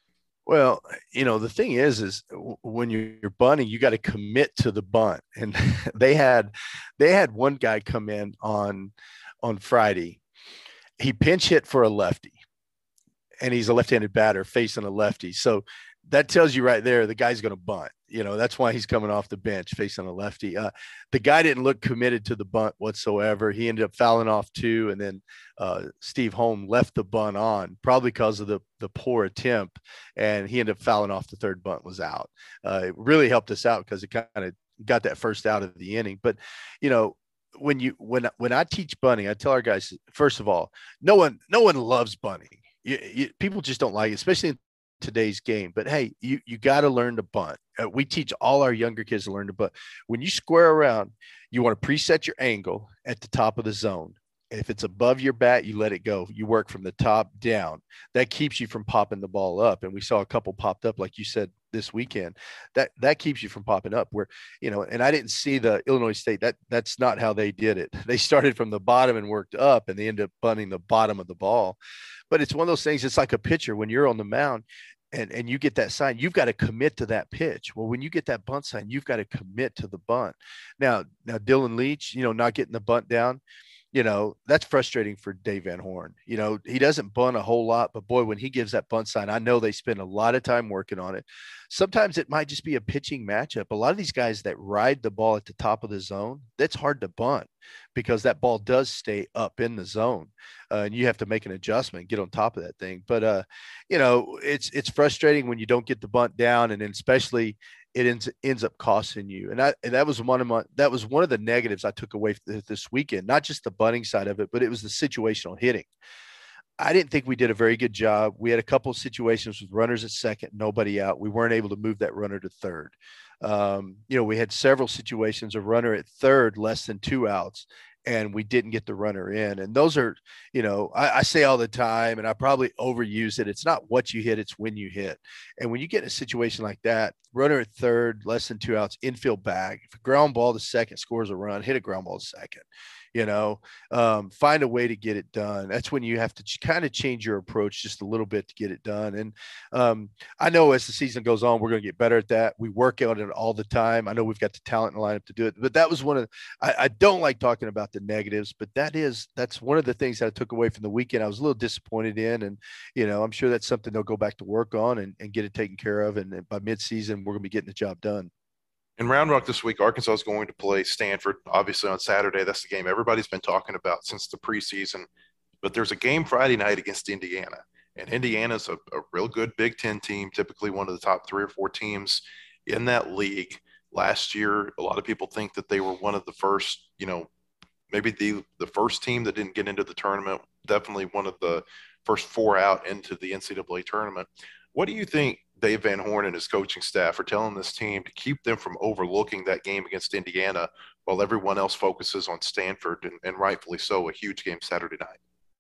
S3: Well, you know, the thing is, is when you're bunting, you got to commit to the bunt. And they had, they had one guy come in on, on Friday. He pinch hit for a lefty, and he's a left-handed batter facing a lefty. So that tells you right there, the guy's going to bunt. You know, that's why he's coming off the bench facing a lefty. Uh, the guy didn't look committed to the bunt whatsoever. He ended up fouling off two, and then uh, Steve Holm left the bunt on, probably because of the the poor attempt, and he ended up fouling off the third bunt was out. Uh, it really helped us out because it kind of got that first out of the inning. But, you know, when you when when I teach bunting, I tell our guys, first of all, no one no one loves bunting. You, you, people just don't like it, especially in today's game. But hey, you you got to learn to bunt. Uh, we teach all our younger kids to learn to bunt. When you square around, you want to preset your angle at the top of the zone. If it's above your bat, you let it go. You work from the top down. That keeps you from popping the ball up. And we saw a couple popped up, like you said, this weekend. That that keeps you from popping up. Where, you know, and I didn't see the Illinois State. That that's not how they did it. They started from the bottom and worked up, and they ended up bunting the bottom of the ball. But it's one of those things. It's like a pitcher when you're on the mound. And, and you get that sign, you've got to commit to that pitch. Well, when you get that bunt sign, you've got to commit to the bunt. Now, now Dylan Leach, you know, not getting the bunt down, you know, that's frustrating for Dave Van Horn. You know, he doesn't bunt a whole lot, but boy, when he gives that bunt sign, I know they spend a lot of time working on it. Sometimes it might just be a pitching matchup. A lot of these guys that ride the ball at the top of the zone, that's hard to bunt because that ball does stay up in the zone. Uh, and you have to make an adjustment, get on top of that thing. But, uh, you know, it's, it's frustrating when you don't get the bunt down, and then especially it ends, ends up costing you. And I, and that was one of my, that was one of the negatives I took away this weekend, not just the bunting side of it, but it was the situational hitting. I didn't think we did a very good job. We had a couple of situations with runners at second, nobody out. We weren't able to move that runner to third. Um, you know, we had several situations, a runner at third, less than two outs, and we didn't get the runner in. And those are, you know, I, I say all the time, and I probably overuse it. It's not what you hit, it's when you hit. And when you get in a situation like that, runner at third, less than two outs, infield bag. If a ground ball to second scores a run, hit a ground ball to second. You know, um, find a way to get it done. That's when you have to ch- kind of change your approach just a little bit to get it done. And um, I know as the season goes on, we're going to get better at that. We work on it all the time. I know we've got the talent in the lineup to do it, but that was one of, I, I don't like talking about the negatives, but that is, that's one of the things that I took away from the weekend. I was a little disappointed in, and, you know, I'm sure that's something they'll go back to work on and, and get it taken care of. And by midseason, we're going to be getting the job done.
S2: In Round Rock this week, Arkansas is going to play Stanford, obviously on Saturday. That's the game everybody's been talking about since the preseason. But there's a game Friday night against Indiana. And Indiana's a, a real good Big Ten team, typically one of the top three or four teams in that league. Last year, a lot of people think that they were one of the first, you know, maybe the, the first team that didn't get into the tournament, definitely one of the first four out into the N C double A tournament. What do you think Dave Van Horn and his coaching staff are telling this team to keep them from overlooking that game against Indiana while everyone else focuses on Stanford, and, and rightfully so, a huge game Saturday night?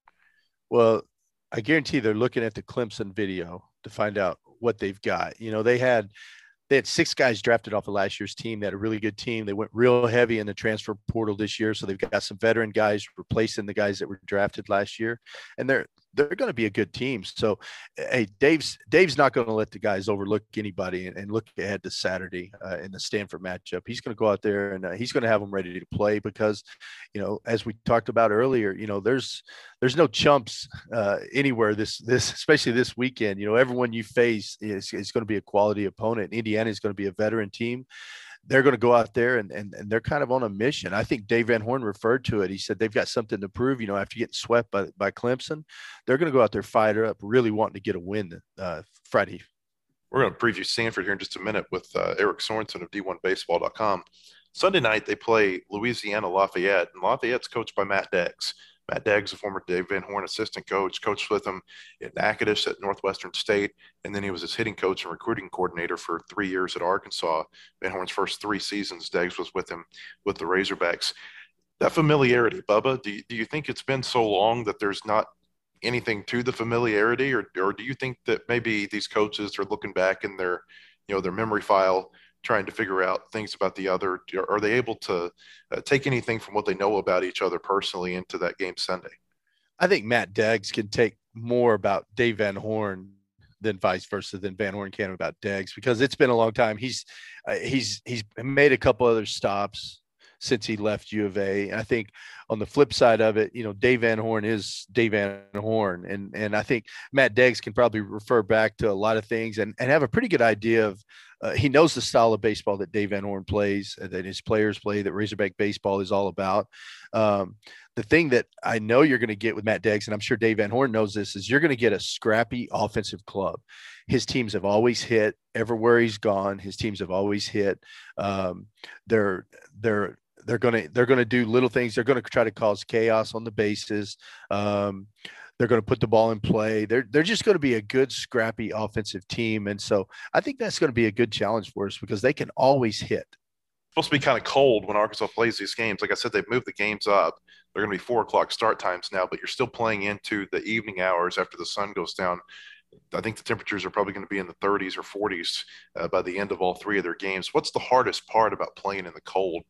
S3: Well, I guarantee they're looking at the Clemson video to find out what they've got. You know, they had they had six guys drafted off of last year's team. They had a really good team. They went real heavy in the transfer portal this year, so they've got some veteran guys replacing the guys that were drafted last year, and they're they're going to be a good team. So, hey, Dave's Dave's not going to let the guys overlook anybody and, and look ahead to Saturday uh, in the Stanford matchup. He's going to go out there and uh, he's going to have them ready to play because, you know, as we talked about earlier, you know, there's there's no chumps uh, anywhere this this especially this weekend. You know, everyone you face is is going to be a quality opponent. Indiana is going to be a veteran team. They're going to go out there and, and and they're kind of on a mission. I think Dave Van Horn referred to it. He said they've got something to prove. You know, after getting swept by, by Clemson, they're going to go out there, fired up, really wanting to get a win uh, Friday.
S2: We're going to preview Stanford here in just a minute with uh, Eric Sorensen of D one baseball dot com. Sunday night, they play Louisiana Lafayette, and Lafayette's coached by Matt Deggs. Matt Deggs, a former Dave Van Horn assistant coach, coached with him at Natchitoches at Northwestern State, and then he was his hitting coach and recruiting coordinator for three years at Arkansas. Van Horn's first three seasons, Deggs was with him with the Razorbacks. That familiarity, Bubba, do you, do you think it's been so long that there's not anything to the familiarity, or, or do you think that maybe these coaches are looking back in their, you know, their memory file trying to figure out things about the other? Are they able to uh, take anything from what they know about each other personally into that game Sunday?
S3: I think Matt Deggs can take more about Dave Van Horn than vice versa than Van Horn can about Deggs, because it's been a long time. He's uh, he's he's made a couple other stops since he left U of A. And I think on the flip side of it, you know, Dave Van Horn is Dave Van Horn. And, and I think Matt Deggs can probably refer back to a lot of things and, and have a pretty good idea of, uh, he knows the style of baseball that Dave Van Horn plays, uh, that his players play, that Razorback baseball is all about. Um, the thing that I know you're going to get with Matt Deggs, and I'm sure Dave Van Horn knows this, is you're going to get a scrappy offensive club. His teams have always hit everywhere he's gone. His teams have always hit. Um, they're, they're, They're going to they're going to do little things. They're going to try to cause chaos on the bases. Um, they're going to put the ball in play. They're they're just going to be a good, scrappy offensive team. And so I think that's going to be a good challenge for us because they can always hit.
S2: It's supposed to be kind of cold when Arkansas plays these games. Like I said, they've moved the games up. They're going to be four o'clock start times now, but you're still playing into the evening hours after the sun goes down. I think the temperatures are probably going to be in the thirties or forties uh, by the end of all three of their games. What's the hardest part about playing in the cold?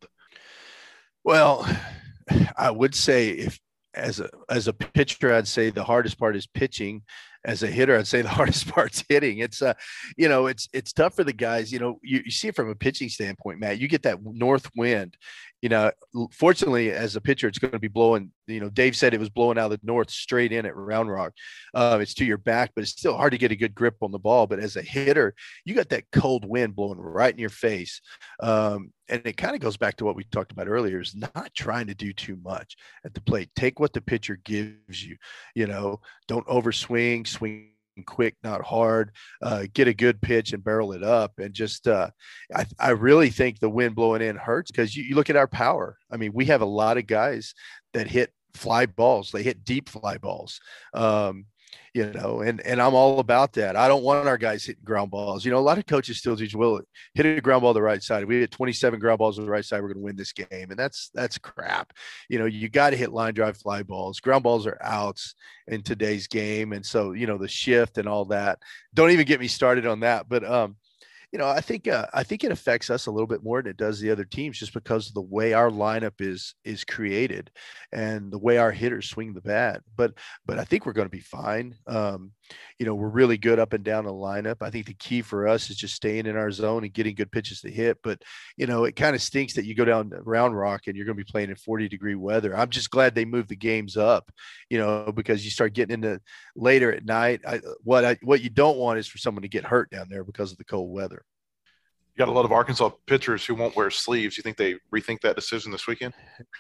S3: Well, I would say if as a as a pitcher, I'd say the hardest part is pitching. As a hitter, I'd say the hardest part's hitting. It's uh, you know, it's it's tough for the guys. You know, you, you see it from a pitching standpoint, Matt. You get that north wind. You know, fortunately, as a pitcher, it's going to be blowing. You know, Dave said it was blowing out of the north straight in at Round Rock. Uh, it's to your back, but it's still hard to get a good grip on the ball. But as a hitter, you got that cold wind blowing right in your face. Um, and it kind of goes back to what we talked about earlier, is not trying to do too much at the plate. Take what the pitcher gives you. You know, don't overswing, swing quick, not hard, uh, get a good pitch and barrel it up. And just, uh, I, I really think the wind blowing in hurts because you, you look at our power. I mean, we have a lot of guys that hit fly balls. They hit deep fly balls. Um, you know, and, and I'm all about that. I don't want our guys hitting ground balls. You know, a lot of coaches still teach, well, hit a ground ball to the right side. If we hit twenty-seven ground balls on the right side, we're going to win this game. And that's, that's crap. You know, you got to hit line drive fly balls. Ground balls are outs in today's game. And so, you know, the shift and all that, don't even get me started on that. But, um, you know, I think uh, I think it affects us a little bit more than it does the other teams, just because of the way our lineup is is created and the way our hitters swing the bat. But but I think we're going to be fine. Um, you know, we're really good up and down the lineup. I think the key for us is just staying in our zone and getting good pitches to hit. But you know, it kind of stinks that you go down Round Rock and you're going to be playing in forty degree weather. I'm just glad they moved the games up, you know, because you start getting into later at night. I, what I, what you don't want is for someone to get hurt down there because of the cold weather.
S2: You got a lot of Arkansas pitchers who won't wear sleeves. You think they rethink that decision this weekend?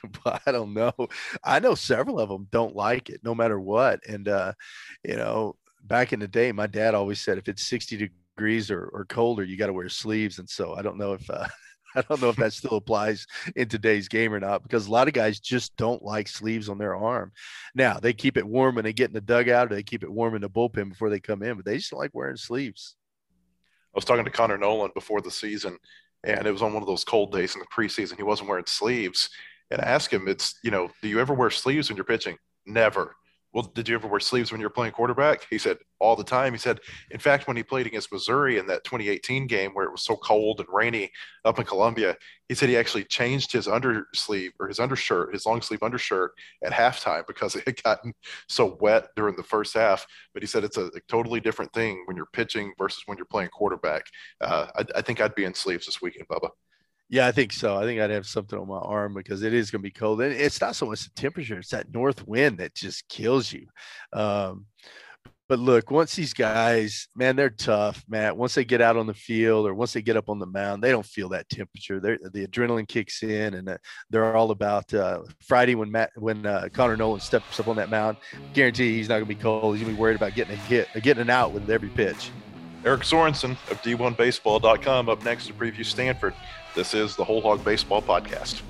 S3: I don't know. I know several of them don't like it no matter what. And, uh, you know, back in the day, my dad always said, if it's sixty degrees or, or colder, you got to wear sleeves. And so I don't know if, uh, I don't know if that still applies in today's game or not, because a lot of guys just don't like sleeves on their arm. Now they keep it warm when they get in the dugout, or they keep it warm in the bullpen before they come in, but they just don't like wearing sleeves.
S2: I was talking to Connor Nolan before the season, and it was on one of those cold days in the preseason. He wasn't wearing sleeves. And I asked him, it's, you know, do you ever wear sleeves when you're pitching? Never. Well, did you ever wear sleeves when you're playing quarterback? He said, all the time. He said, in fact, when he played against Missouri in that twenty eighteen game where it was so cold and rainy up in Columbia, he said he actually changed his undersleeve or his undershirt, his long sleeve undershirt at halftime because it had gotten so wet during the first half. But he said it's a, a totally different thing when you're pitching versus when you're playing quarterback. Uh, I, I think I'd be in sleeves this weekend, Bubba.
S3: Yeah, I think so. I think I'd have something on my arm because it is going to be cold. And it's not so much the temperature, it's that north wind that just kills you. Um, but look, once these guys, man, they're tough, Matt. Once they get out on the field or once they get up on the mound, they don't feel that temperature. They're, the adrenaline kicks in, and they're all about uh, Friday when Matt, when uh, Connor Nolan steps up on that mound. Guarantee he's not going to be cold. He's going to be worried about getting a hit, or getting an out with every pitch.
S2: Eric Sorensen of D one baseball dot com up next to preview Stanford. This is the Whole Hog Baseball Podcast.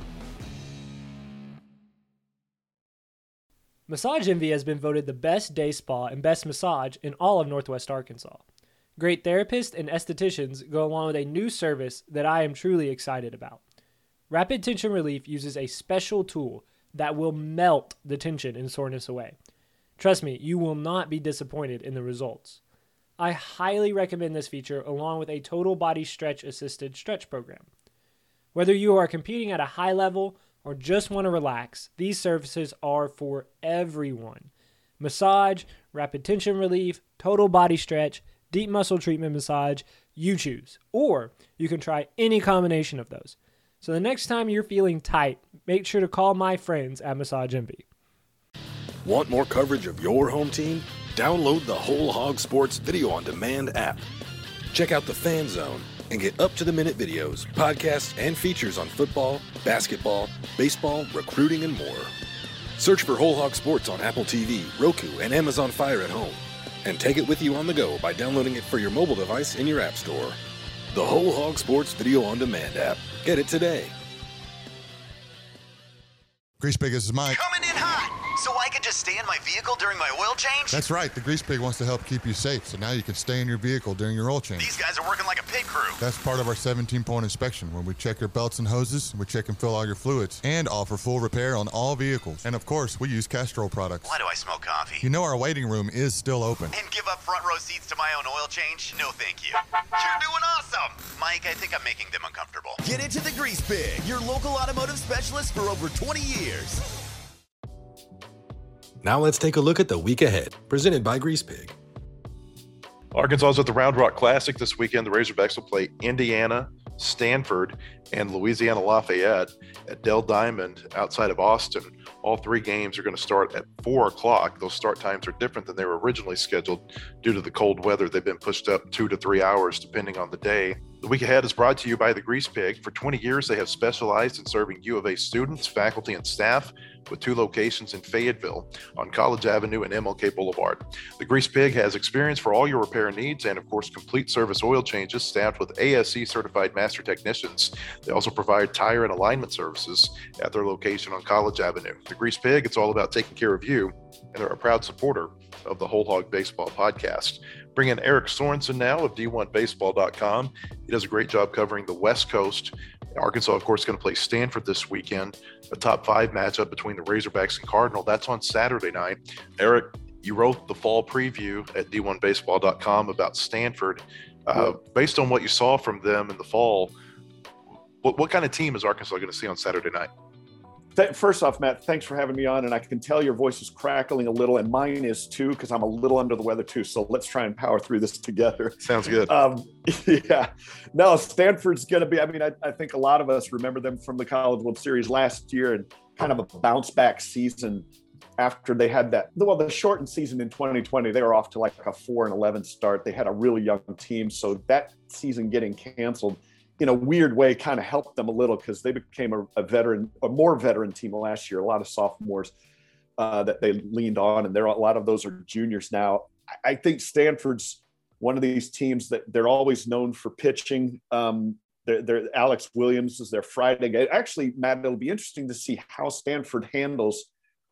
S7: Massage Envy has been voted the best day spa and best massage in all of Northwest Arkansas. Great therapists and estheticians go along with a new service that I am truly excited about. Rapid Tension Relief uses a special tool that will melt the tension and soreness away. Trust me, you will not be disappointed in the results. I highly recommend this feature along with a total body stretch assisted stretch program. Whether you are competing at a high level or just want to relax, these services are for everyone. Massage, rapid tension relief, total body stretch, deep muscle treatment massage, you choose. Or you can try any combination of those. So the next time you're feeling tight, make sure to call my friends at Massage Envy.
S1: Want more coverage of your home team? Download the Whole Hog Sports Video on Demand app. Check out the Fan Zone and get up-to-the-minute videos, podcasts, and features on football, basketball, baseball, recruiting, and more. Search for Whole Hog Sports on Apple T V, Roku, and Amazon Fire at home. And take it with you on the go by downloading it for your mobile device in your app store. The Whole Hog Sports Video on Demand app. Get it today.
S8: Grease Pig, this is Mike.
S9: Coming in hot, so I can just stay in my vehicle during my oil change?
S8: That's right. The Grease Pig wants to help keep you safe, so now you can stay in your vehicle during your oil change.
S9: These guys are working like a pit crew.
S8: That's part of our seventeen-point inspection, where we check your belts and hoses, we check and fill all your fluids, and offer full repair on all vehicles. And of course, we use Castrol products.
S9: Why do I smoke coffee?
S8: You know our waiting room is still open.
S9: And give up front row seats to my own oil change? No, thank you. You're doing awesome. Mike, I think I'm making them uncomfortable.
S10: Get into the Grease Pig, your local automotive specialist for over twenty years.
S1: Now let's take a look at the week ahead, presented by Grease Pig.
S2: Arkansas's at the Round Rock Classic this weekend. The Razorbacks will play Indiana, Stanford, and Louisiana Lafayette at Dell Diamond outside of Austin. All three games are going to start at four o'clock. Those start times are different than they were originally scheduled due to the cold weather. They've been pushed up two to three hours depending on the day. The week ahead is brought to you by the Grease Pig. For twenty years, they have specialized in serving U of A students, faculty, and staff with two locations in Fayetteville on College Avenue and M L K Boulevard. The Grease Pig has experience for all your repair needs and, of course, complete service oil changes staffed with A S C certified master technicians. They also provide tire and alignment services at their location on College Avenue. The Grease Pig, it's all about taking care of you, and they're a proud supporter of the Whole Hog Baseball Podcast. Bring in Eric Sorensen now of D one baseball dot com. He does a great job covering the West Coast. Arkansas, of course, is going to play Stanford this weekend, a top five matchup between the Razorbacks and Cardinal. That's on Saturday night. Eric, you wrote the fall preview at D one baseball dot com about Stanford. Uh, based on what you saw from them in the fall, what, what kind of team is Arkansas going to see on Saturday night?
S11: First off, Matt, thanks for having me on. And I can tell your voice is crackling a little, and mine is too, because I'm a little under the weather too. So let's try and power through this together.
S2: Sounds good.
S11: Um, yeah. No, Stanford's going to be, I mean, I, I think a lot of us remember them from the College World Series last year and kind of a bounce back season after they had that, well, the shortened season in twenty twenty, they were off to like a four and eleven start. They had a really young team. So that season getting canceled in a weird way kind of helped them a little because they became a, a veteran, a more veteran team last year. A lot of sophomores uh, that they leaned on, and there are a lot of those are juniors now. I, I think Stanford's one of these teams that they're always known for pitching. Um, they're, they're, Alex Williams is their Friday guy. Actually, Matt, it'll be interesting to see how Stanford handles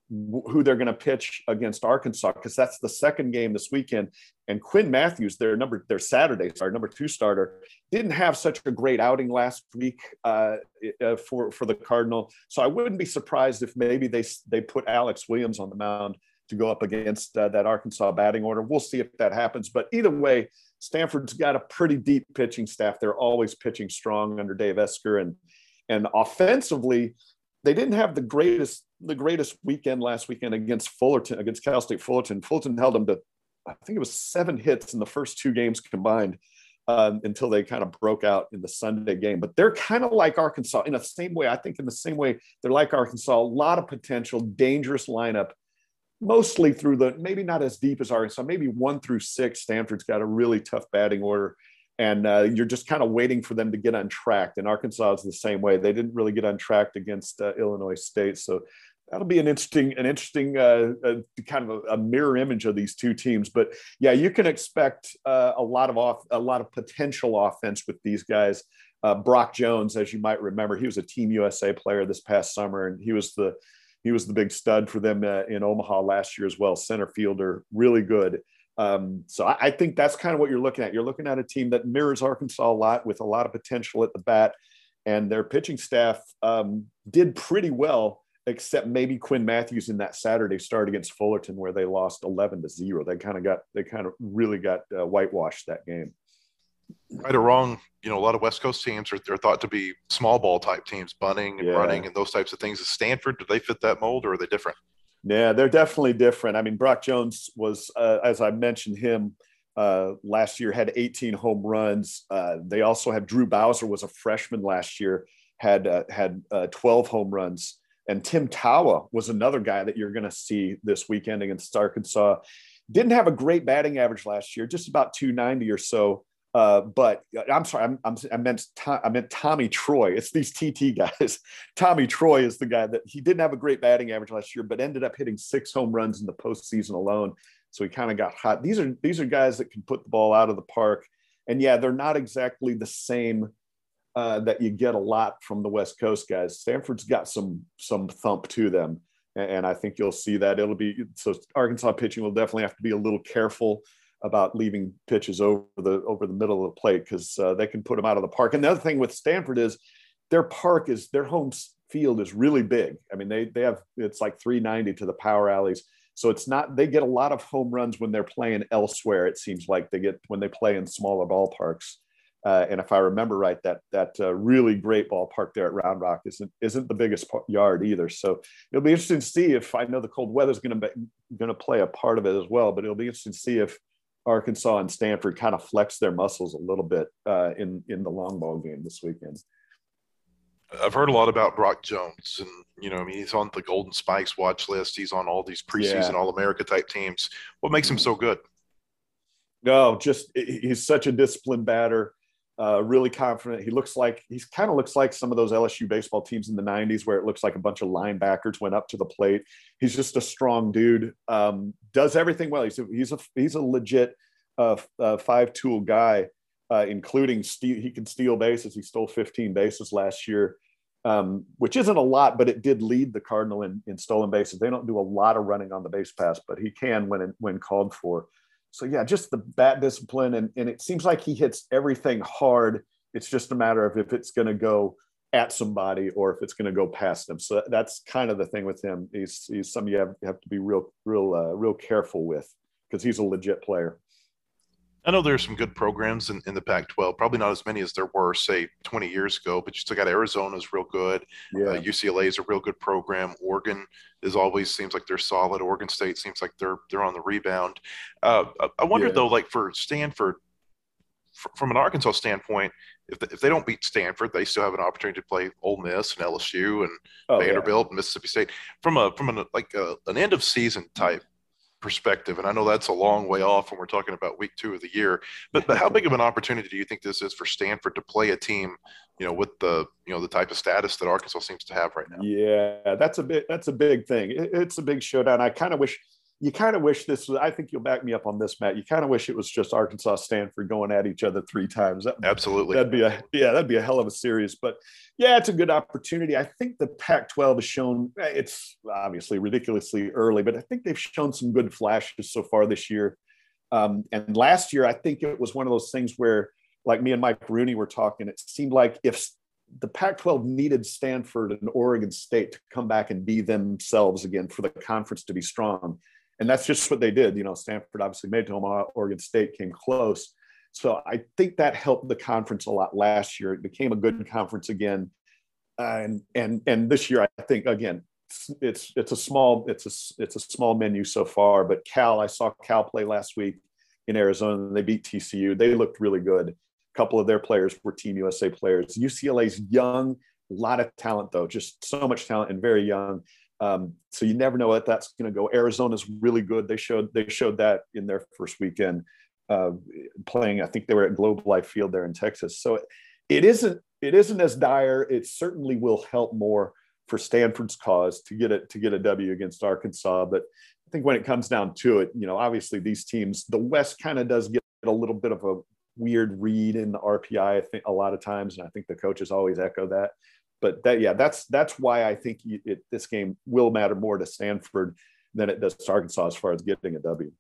S11: who they're going to pitch against Arkansas, because that's the second game this weekend. And Quinn Matthews, their number, their Saturday, our number two starter, didn't have such a great outing last week uh, uh, for for the Cardinal. So I wouldn't be surprised if maybe they they put Alex Williams on the mound to go up against uh, that Arkansas batting order. We'll see if that happens. But either way, Stanford's got a pretty deep pitching staff. They're always pitching strong under Dave Esker, and and offensively, they didn't have the greatest the greatest weekend last weekend against Fullerton, against Cal State Fullerton. Fullerton held them to, I think it was seven hits in the first two games combined um, until they kind of broke out in the Sunday game. But they're kind of like Arkansas in the same way. I think in the same way they're like Arkansas, a lot of potential, dangerous lineup, mostly through the, maybe not as deep as Arkansas, maybe one through six. Stanford's got a really tough batting order. And uh, you're just kind of waiting for them to get untracked. And Arkansas is the same way. They didn't really get untracked against uh, Illinois State. So that'll be an interesting, an interesting uh, uh, kind of a, a mirror image of these two teams. But yeah, you can expect uh, a lot of off, a lot of potential offense with these guys. Uh, Brock Jones, as you might remember, he was a Team U S A player this past summer, and he was the he was the big stud for them uh, in Omaha last year as well. Center fielder, really good. Um, so I, I think that's kind of what you're looking at. You're looking at a team that mirrors Arkansas a lot, with a lot of potential at the bat, and their pitching staff um, did pretty well, except maybe Quinn Matthews in that Saturday start against Fullerton, where they lost eleven to zero. They kind of got, they kind of really got uh, whitewashed that game.
S2: Right or wrong, you know, a lot of West Coast teams are, they're thought to be small ball type teams, bunting and
S11: Yeah.
S2: running and those types of things. Is Stanford, do they fit that mold, or are they different?
S11: Yeah, they're definitely different. I mean, Brock Jones was, uh, as I mentioned him, uh, last year had eighteen home runs. Uh, they also had Drew Bowser, was a freshman last year, had uh, had uh, twelve home runs. And Tim Tawa was another guy that you're going to see this weekend against Arkansas. Didn't have a great batting average last year, just about two ninety or so. Uh, but I'm sorry, I'm, I'm, I meant Tom, I meant Tommy Troy. It's these T T guys. Tommy Troy is the guy that he didn't have a great batting average last year, but ended up hitting six home runs in the postseason alone. So he kind of got hot. These are these are guys that can put the ball out of the park. And yeah, they're not exactly the same uh, that you get a lot from the West Coast guys. Stanford's got some some thump to them, and, and I think you'll see that. It'll be so Arkansas pitching will definitely have to be a little careful about leaving pitches over the over the middle of the plate, because uh, they can put them out of the park. And the other thing with Stanford is their park is their home field is really big. I mean, they they have, it's like three ninety to the power alleys. So it's not, they get a lot of home runs when they're playing elsewhere. It seems like they get when they play in smaller ballparks. Uh, and if I remember right, that that uh, really great ballpark there at Round Rock isn't isn't the biggest yard either. So it'll be interesting to see if, I know the cold weather is going to going to play a part of it as well, but it'll be interesting to see if Arkansas and Stanford kind of flex their muscles a little bit uh, in in the long ball game this weekend.
S2: I've heard a lot about Brock Jones, and you know, I mean, he's on the Golden Spikes watch list. He's on all these preseason
S11: Yeah.
S2: All-America type teams. What makes him so good?
S11: No, just he's such a disciplined batter, uh, really confident. He looks like he's kind of looks like some of those L S U baseball teams in the nineties, where it looks like a bunch of linebackers went up to the plate. He's just a strong dude. Um, does everything well. He's a, he's a he's a legit uh, uh, five tool guy, uh, including steal. He can steal bases. He stole fifteen bases last year, um, which isn't a lot, but it did lead the Cardinal in, in stolen bases. They don't do a lot of running on the base pass, but he can when when called for. So yeah, just the bat discipline, and, and it seems like he hits everything hard. It's just a matter of if it's going to go at somebody or if it's going to go past them. So that's kind of the thing with him. He's he's something you have, you have to be real real uh, real careful with, because he's a legit player.
S2: I know there's some good programs in, in the Pac twelve, probably not as many as there were, say, twenty years ago, but you still got Arizona's real good.
S11: Yeah.
S2: Uh, U C L A is a real good program. Oregon is always seems like they're solid. Oregon State seems like they're they're on the rebound. Uh, I, I wonder,
S11: Yeah.
S2: though, like for Stanford, f- from an Arkansas standpoint, if, the, if they don't beat Stanford, they still have an opportunity to play Ole Miss and L S U and
S11: Oh, yeah.
S2: Vanderbilt and Mississippi State. From a from an like a, an end of season type perspective, and I know that's a long way off when we're talking about week two of the year, but but how big of an opportunity do you think this is for Stanford to play a team, you know, with the you know the type of status that Arkansas seems to have right now?
S11: Yeah, that's a big that's a big thing. It, it's a big showdown. I kind of wish you kind of wish this was. I think you'll back me up on this, Matt. You kind of wish it was just Arkansas Stanford going at each other three times. That,
S2: Absolutely,
S11: that'd be a yeah, that'd be a hell of a series. But yeah, it's a good opportunity. I think the Pac twelve has shown, it's obviously ridiculously early, but I think they've shown some good flashes so far this year. Um, and last year, I think it was one of those things where, like me and Mike Rooney were talking, it seemed like if the Pac twelve needed Stanford and Oregon State to come back and be themselves again for the conference to be strong. And that's just what they did. You know, Stanford obviously made it to Omaha, Oregon State came close. So I think that helped the conference a lot last year. It became a good conference again. Uh, and and and this year, I think, again, it's, it's it's a small it's a it's a small menu so far. But Cal, I saw Cal play last week in Arizona, and they beat T C U. They looked really good. A couple of their players were Team U S A players. U C L A's young, a lot of talent though, just so much talent and very young. Um, so you never know what that's going to go. Arizona's really good. They showed they showed that in their first weekend uh, playing. I think they were at Globe Life Field there in Texas. So it, it isn't it isn't as dire. It certainly will help more for Stanford's cause to get it to get a W against Arkansas. But I think when it comes down to it, you know, obviously these teams, the West kind of does get a little bit of a weird read in the R P I, I think a lot of times, and I think the coaches always echo that. But that, yeah, that's that's why I think it, this game will matter more to Stanford than it does to Arkansas as far as getting a W.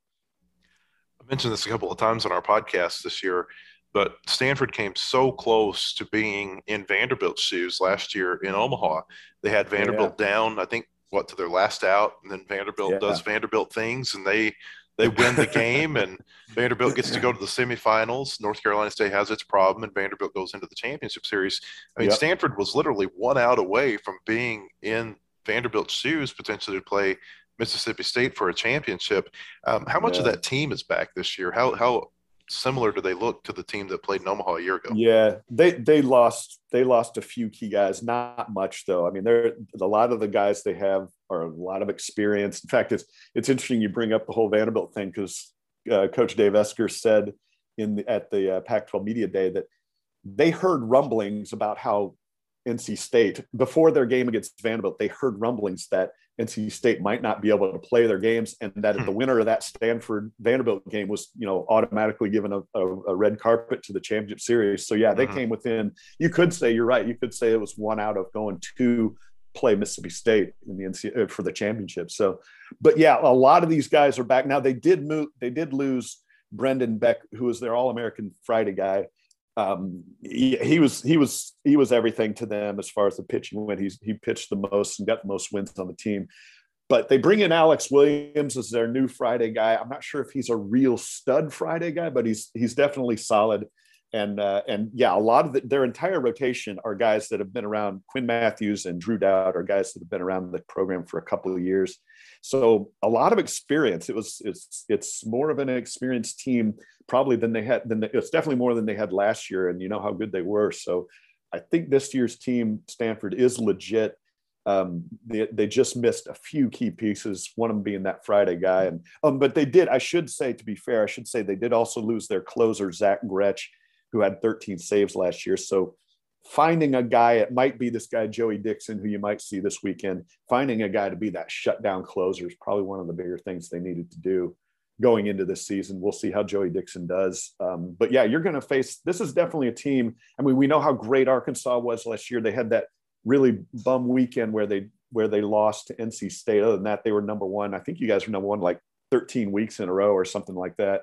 S2: I mentioned this a couple of times on our podcast this year, but Stanford came so close to being in Vanderbilt's shoes last year in Omaha. They had Vanderbilt yeah. down, I think, what, to their last out, and then Vanderbilt yeah. does Vanderbilt things, and they they win the game, and Vanderbilt gets to go to the semifinals. North Carolina State has its problem, and Vanderbilt goes into the championship series. I mean, yep. Stanford was literally one out away from being in Vanderbilt's shoes, potentially to play Mississippi State for a championship. Um, how much yeah. of that team is back this year? How how similar do they look to the team that played in Omaha a year ago?
S11: Yeah, they they lost they lost a few key guys, not much though. I mean, there a lot of the guys they have are a lot of experience. In fact, it's it's interesting you bring up the whole Vanderbilt thing because uh, Coach Dave Esker said in the, at the uh, Pac twelve Media Day that they heard rumblings about how N C State, before their game against Vanderbilt, they heard rumblings that N C State might not be able to play their games, and that if the winner of that Stanford Vanderbilt game was, you know, automatically given a, a, a red carpet to the championship series. So yeah, they mm-hmm. came within. You could say you're right. You could say it was one out of going to play Mississippi State in the N C double A for the championship. So, but yeah, a lot of these guys are back now. They did move. They did lose Brendan Beck, who was their All-American Friday guy. Um, he, he was he was he was everything to them as far as the pitching went. He's he pitched the most and got the most wins on the team. But they bring in Alex Williams as their new Friday guy. I'm not sure if he's a real stud Friday guy, but he's he's definitely solid. And uh, and yeah, a lot of the, their entire rotation are guys that have been around. Quinn Matthews and Drew Dowd are guys that have been around the program for a couple of years. So a lot of experience. It was it's it's more of an experienced team probably than they had. Than they, it's definitely more than they had last year. And you know how good they were. So I think this year's team, Stanford, is legit. Um, they, they just missed a few key pieces, one of them being that Friday guy. And um, but they did. I should say, to be fair, I should say they did also lose their closer, Zach Gretsch, who had thirteen saves last year. So finding a guy, it might be this guy, Joey Dixon, who you might see this weekend, finding a guy to be that shutdown closer is probably one of the bigger things they needed to do going into this season. We'll see how Joey Dixon does. Um, but yeah, you're going to face, this is definitely a team. I mean, we know how great Arkansas was last year. They had that really bum weekend where they, where they lost to N C State. Other than that, they were number one. I think you guys were number one, like thirteen weeks in a row or something like that.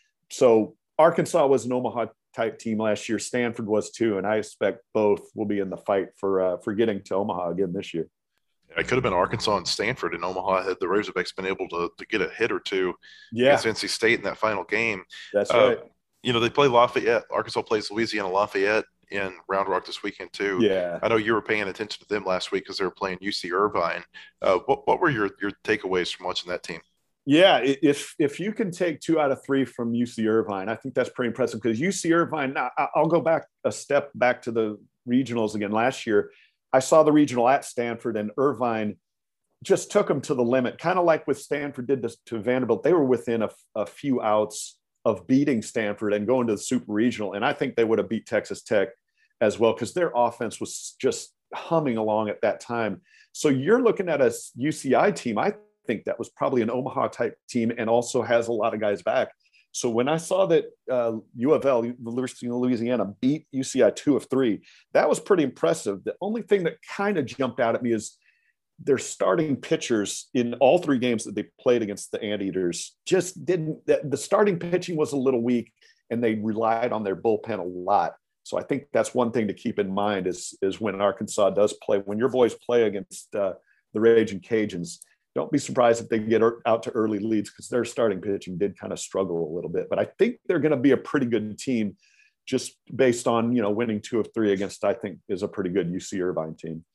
S11: So Arkansas was an Omaha type team last year. Stanford was too, and I expect both will be in the fight for uh, for getting to Omaha again this year.
S2: Yeah, it could have been Arkansas and Stanford in Omaha had the Razorbacks been able to to get a hit or two
S11: yeah.
S2: against N C State in that final game.
S11: That's
S2: uh,
S11: right.
S2: you know, they play Lafayette. Arkansas plays Louisiana Lafayette in Round Rock this weekend too.
S11: Yeah.
S2: I know you were paying attention to them last week because they were playing U C Irvine. Uh, what, what were your, your takeaways from watching that team?
S11: Yeah, if if you can take two out of three from U C Irvine, I think that's pretty impressive because U C Irvine, now I'll go back a step back to the regionals again last year. I saw the regional at Stanford, and Irvine just took them to the limit, kind of like what Stanford did to, to Vanderbilt. They were within a, a few outs of beating Stanford and going to the super regional. And I think they would have beat Texas Tech as well because their offense was just humming along at that time. So you're looking at a U C I team, I think that was probably an Omaha type team and also has a lot of guys back. So when I saw that uh, U of L, University of Louisiana, beat U C I two of three, that was pretty impressive. The only thing that kind of jumped out at me is their starting pitchers in all three games that they played against the Anteaters just didn't, the starting pitching was a little weak and they relied on their bullpen a lot. So I think that's one thing to keep in mind is, is when Arkansas does play, when your boys play against uh, the Raging Cajuns, don't be surprised if they get out to early leads because their starting pitching did kind of struggle a little bit. But I think they're going to be a pretty good team just based on, you know, winning two of three against, I think, is a pretty good U C Irvine team.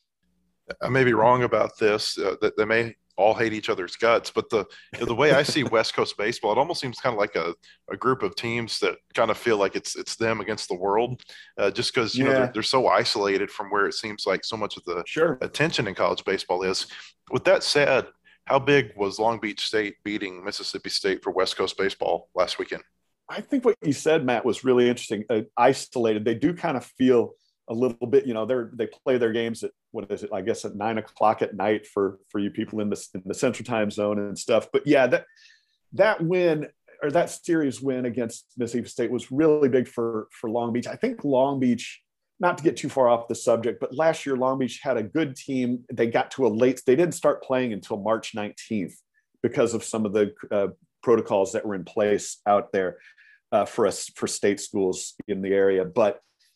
S2: I may be wrong about this, uh, that they may all hate each other's guts, but the you know, the way I see West Coast baseball, it almost seems kind of like a, a group of teams that kind of feel like it's it's them against the world, uh, just because you yeah. know they're, they're so isolated from where it seems like so much of the
S11: sure.
S2: attention in college baseball is. With that said, how big was Long Beach State beating Mississippi State for West Coast baseball last weekend?
S11: I think what you said, Matt, was really interesting. Uh, isolated, they do kind of feel a little bit, you know, they're they play their games at what is it? I guess at nine o'clock at night for for you people in the in the Central Time Zone and stuff. But yeah, that that win or that series win against Mississippi State was really big for for Long Beach. I think Long Beach, not to get too far off the subject, but last year Long Beach had a good team. They got to a late. They didn't start playing until March nineteenth because of some of the uh, protocols that were in place out there uh, for us for state schools in the area, but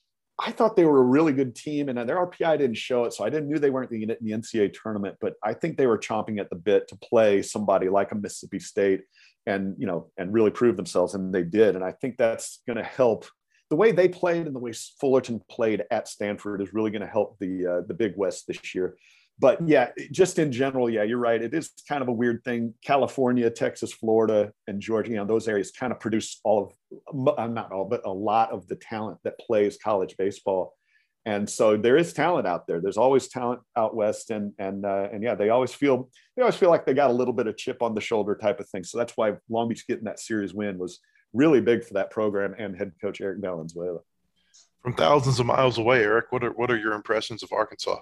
S11: I thought they were a really good team, and their R P I didn't show it, so I didn't knew they weren't going to get in the N C double A tournament. But I think they were chomping at the bit to play somebody like a Mississippi State, and you know, and really prove themselves, and they did. And I think that's going to help. The way they played and the way Fullerton played at Stanford is really going to help the uh, the Big West this year. But yeah, just in general, yeah, you're right. It is kind of a weird thing. California, Texas, Florida, and Georgia, you know, those areas kind of produce all of, not all, but a lot of the talent that plays college baseball. And so there is talent out there. There's always talent out West. And, and, uh, and yeah, they always feel, they always feel like they got a little bit of chip on the shoulder type of thing. So that's why Long Beach getting that series win was really big for that program and head coach Eric Valenzuela.
S2: From thousands of miles away, Eric, what are, what are your impressions of Arkansas?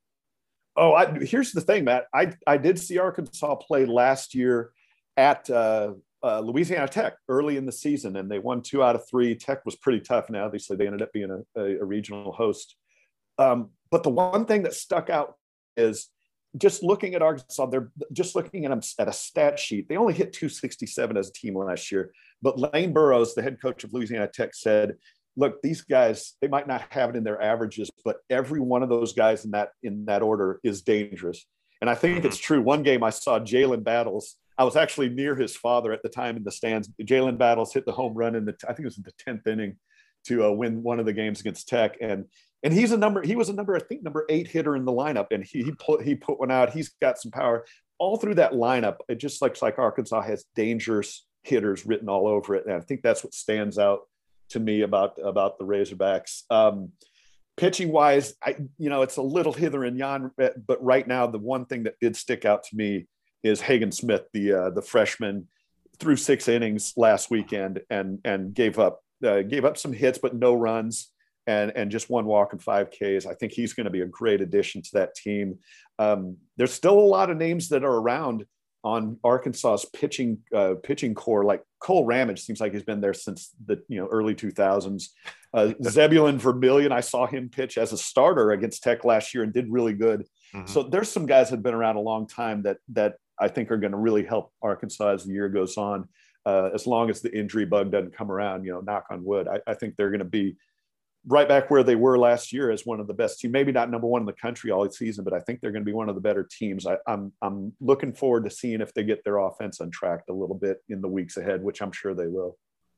S11: Oh, I, here's the thing, Matt. I, I did see Arkansas play last year at uh, uh, Louisiana Tech early in the season, and they won two out of three. Tech was pretty tough, and obviously they ended up being a, a, a regional host. Um, but the one thing that stuck out is just looking at Arkansas, they're just looking at them at a stat sheet. They only hit two sixty-seven as a team last year, but Lane Burroughs, the head coach of Louisiana Tech, said, look, these guys, they might not have it in their averages, but every one of those guys in that in that order is dangerous. And I think it's true. One game I saw Jalen Battles. I was actually near his father at the time in the stands. Jalen Battles hit the home run in the, I think it was in the tenth inning to uh, win one of the games against Tech. And and he's a number, he was a number, I think number eight hitter in the lineup. And he he put, he put one out. He's got some power all through that lineup. It just looks like Arkansas has dangerous hitters written all over it. And I think that's what stands out to me about, about the Razorbacks. Um, pitching wise, I, you know, it's a little hither and yon, but right now, the one thing that did stick out to me is Hagen Smith, the, uh, the freshman, threw six innings last weekend and, and gave up, uh, gave up some hits, but no runs and, and just one walk and five Ks. I think he's going to be a great addition to that team. Um, there's still a lot of names that are around on Arkansas's pitching uh, pitching core, like Cole Ramage seems like he's been there since the you know early two thousands. Uh, Zebulon Vermillion, I saw him pitch as a starter against Tech last year and did really good. Mm-hmm. So there's some guys that have been around a long time that that I think are going to really help Arkansas as the year goes on. Uh, as long as the injury bug doesn't come around, you know, knock on wood, I, I think they're going to be right back where they were last year as one of the best teams, maybe not number one in the country all season, but I think they're going to be one of the better teams. I, I'm, I'm looking forward to seeing if they get their offense untracked a little bit in the weeks ahead, which I'm sure they will.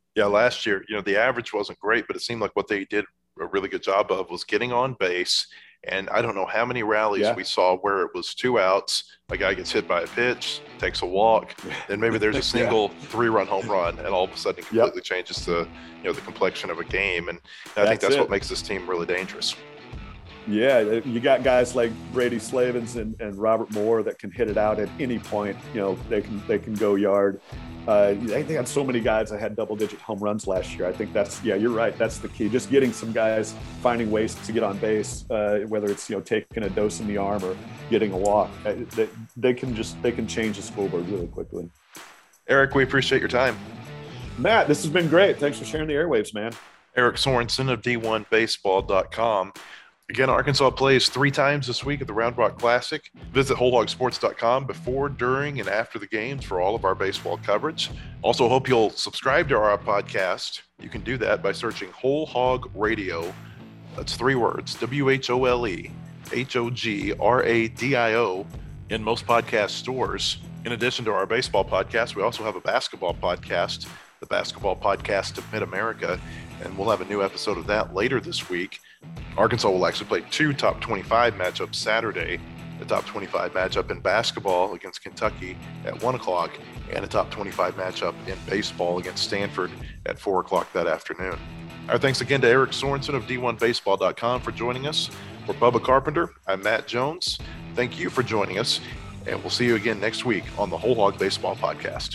S2: Yeah, last year, you know, the average wasn't great, but it seemed like what they did a really good job of was getting on base. And I don't know how many rallies
S11: Yeah.
S2: we saw where it was two outs, a guy gets hit by a pitch, takes a walk, then maybe there's a single yeah. three-run home run, and all of a sudden it completely yep. changes the, you know, the complexion of a game. And I that's think that's it. what makes this team really dangerous. Yeah,
S11: you got guys like Brady Slavens and, and Robert Moore that can hit it out at any point. You know, they can they can go yard. Uh, they had so many guys that had double-digit home runs last year. I think that's yeah, you're right. That's the key. Just getting some guys finding ways to get on base, uh, whether it's you know taking a dose in the arm or getting a walk. Uh, they, they can just they can change the scoreboard really quickly. Eric, we appreciate your time. Matt, this has been great. Thanks for sharing the airwaves, man. Eric Sorensen of D one baseball dot com. Again, Arkansas plays three times this week at the Round Rock Classic. Visit whole hog sports dot com before, during, and after the games for all of our baseball coverage. Also, hope you'll subscribe to our podcast. You can do that by searching Whole Hog Radio. That's three words, W H O L E H O G R A D I O, in most podcast stores. In addition to our baseball podcast, we also have a basketball podcast, the Basketball Podcast of Mid-America, and we'll have a new episode of that later this week. Arkansas will actually play two top twenty-five matchups Saturday, a top twenty-five matchup in basketball against Kentucky at one o'clock, and a top twenty-five matchup in baseball against Stanford at four o'clock that afternoon. Our thanks again to Eric Sorensen of D one baseball dot com for joining us. For Bubba Carpenter, I'm Matt Jones. Thank you for joining us, and we'll see you again next week on the Whole Hog Baseball Podcast.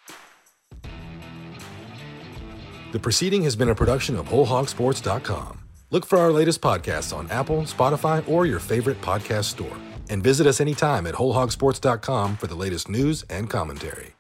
S1: The proceeding has been a production of whole hog sports dot com. Look for our latest podcasts on Apple, Spotify, or your favorite podcast store. And visit us anytime at whole hog sports dot com for the latest news and commentary.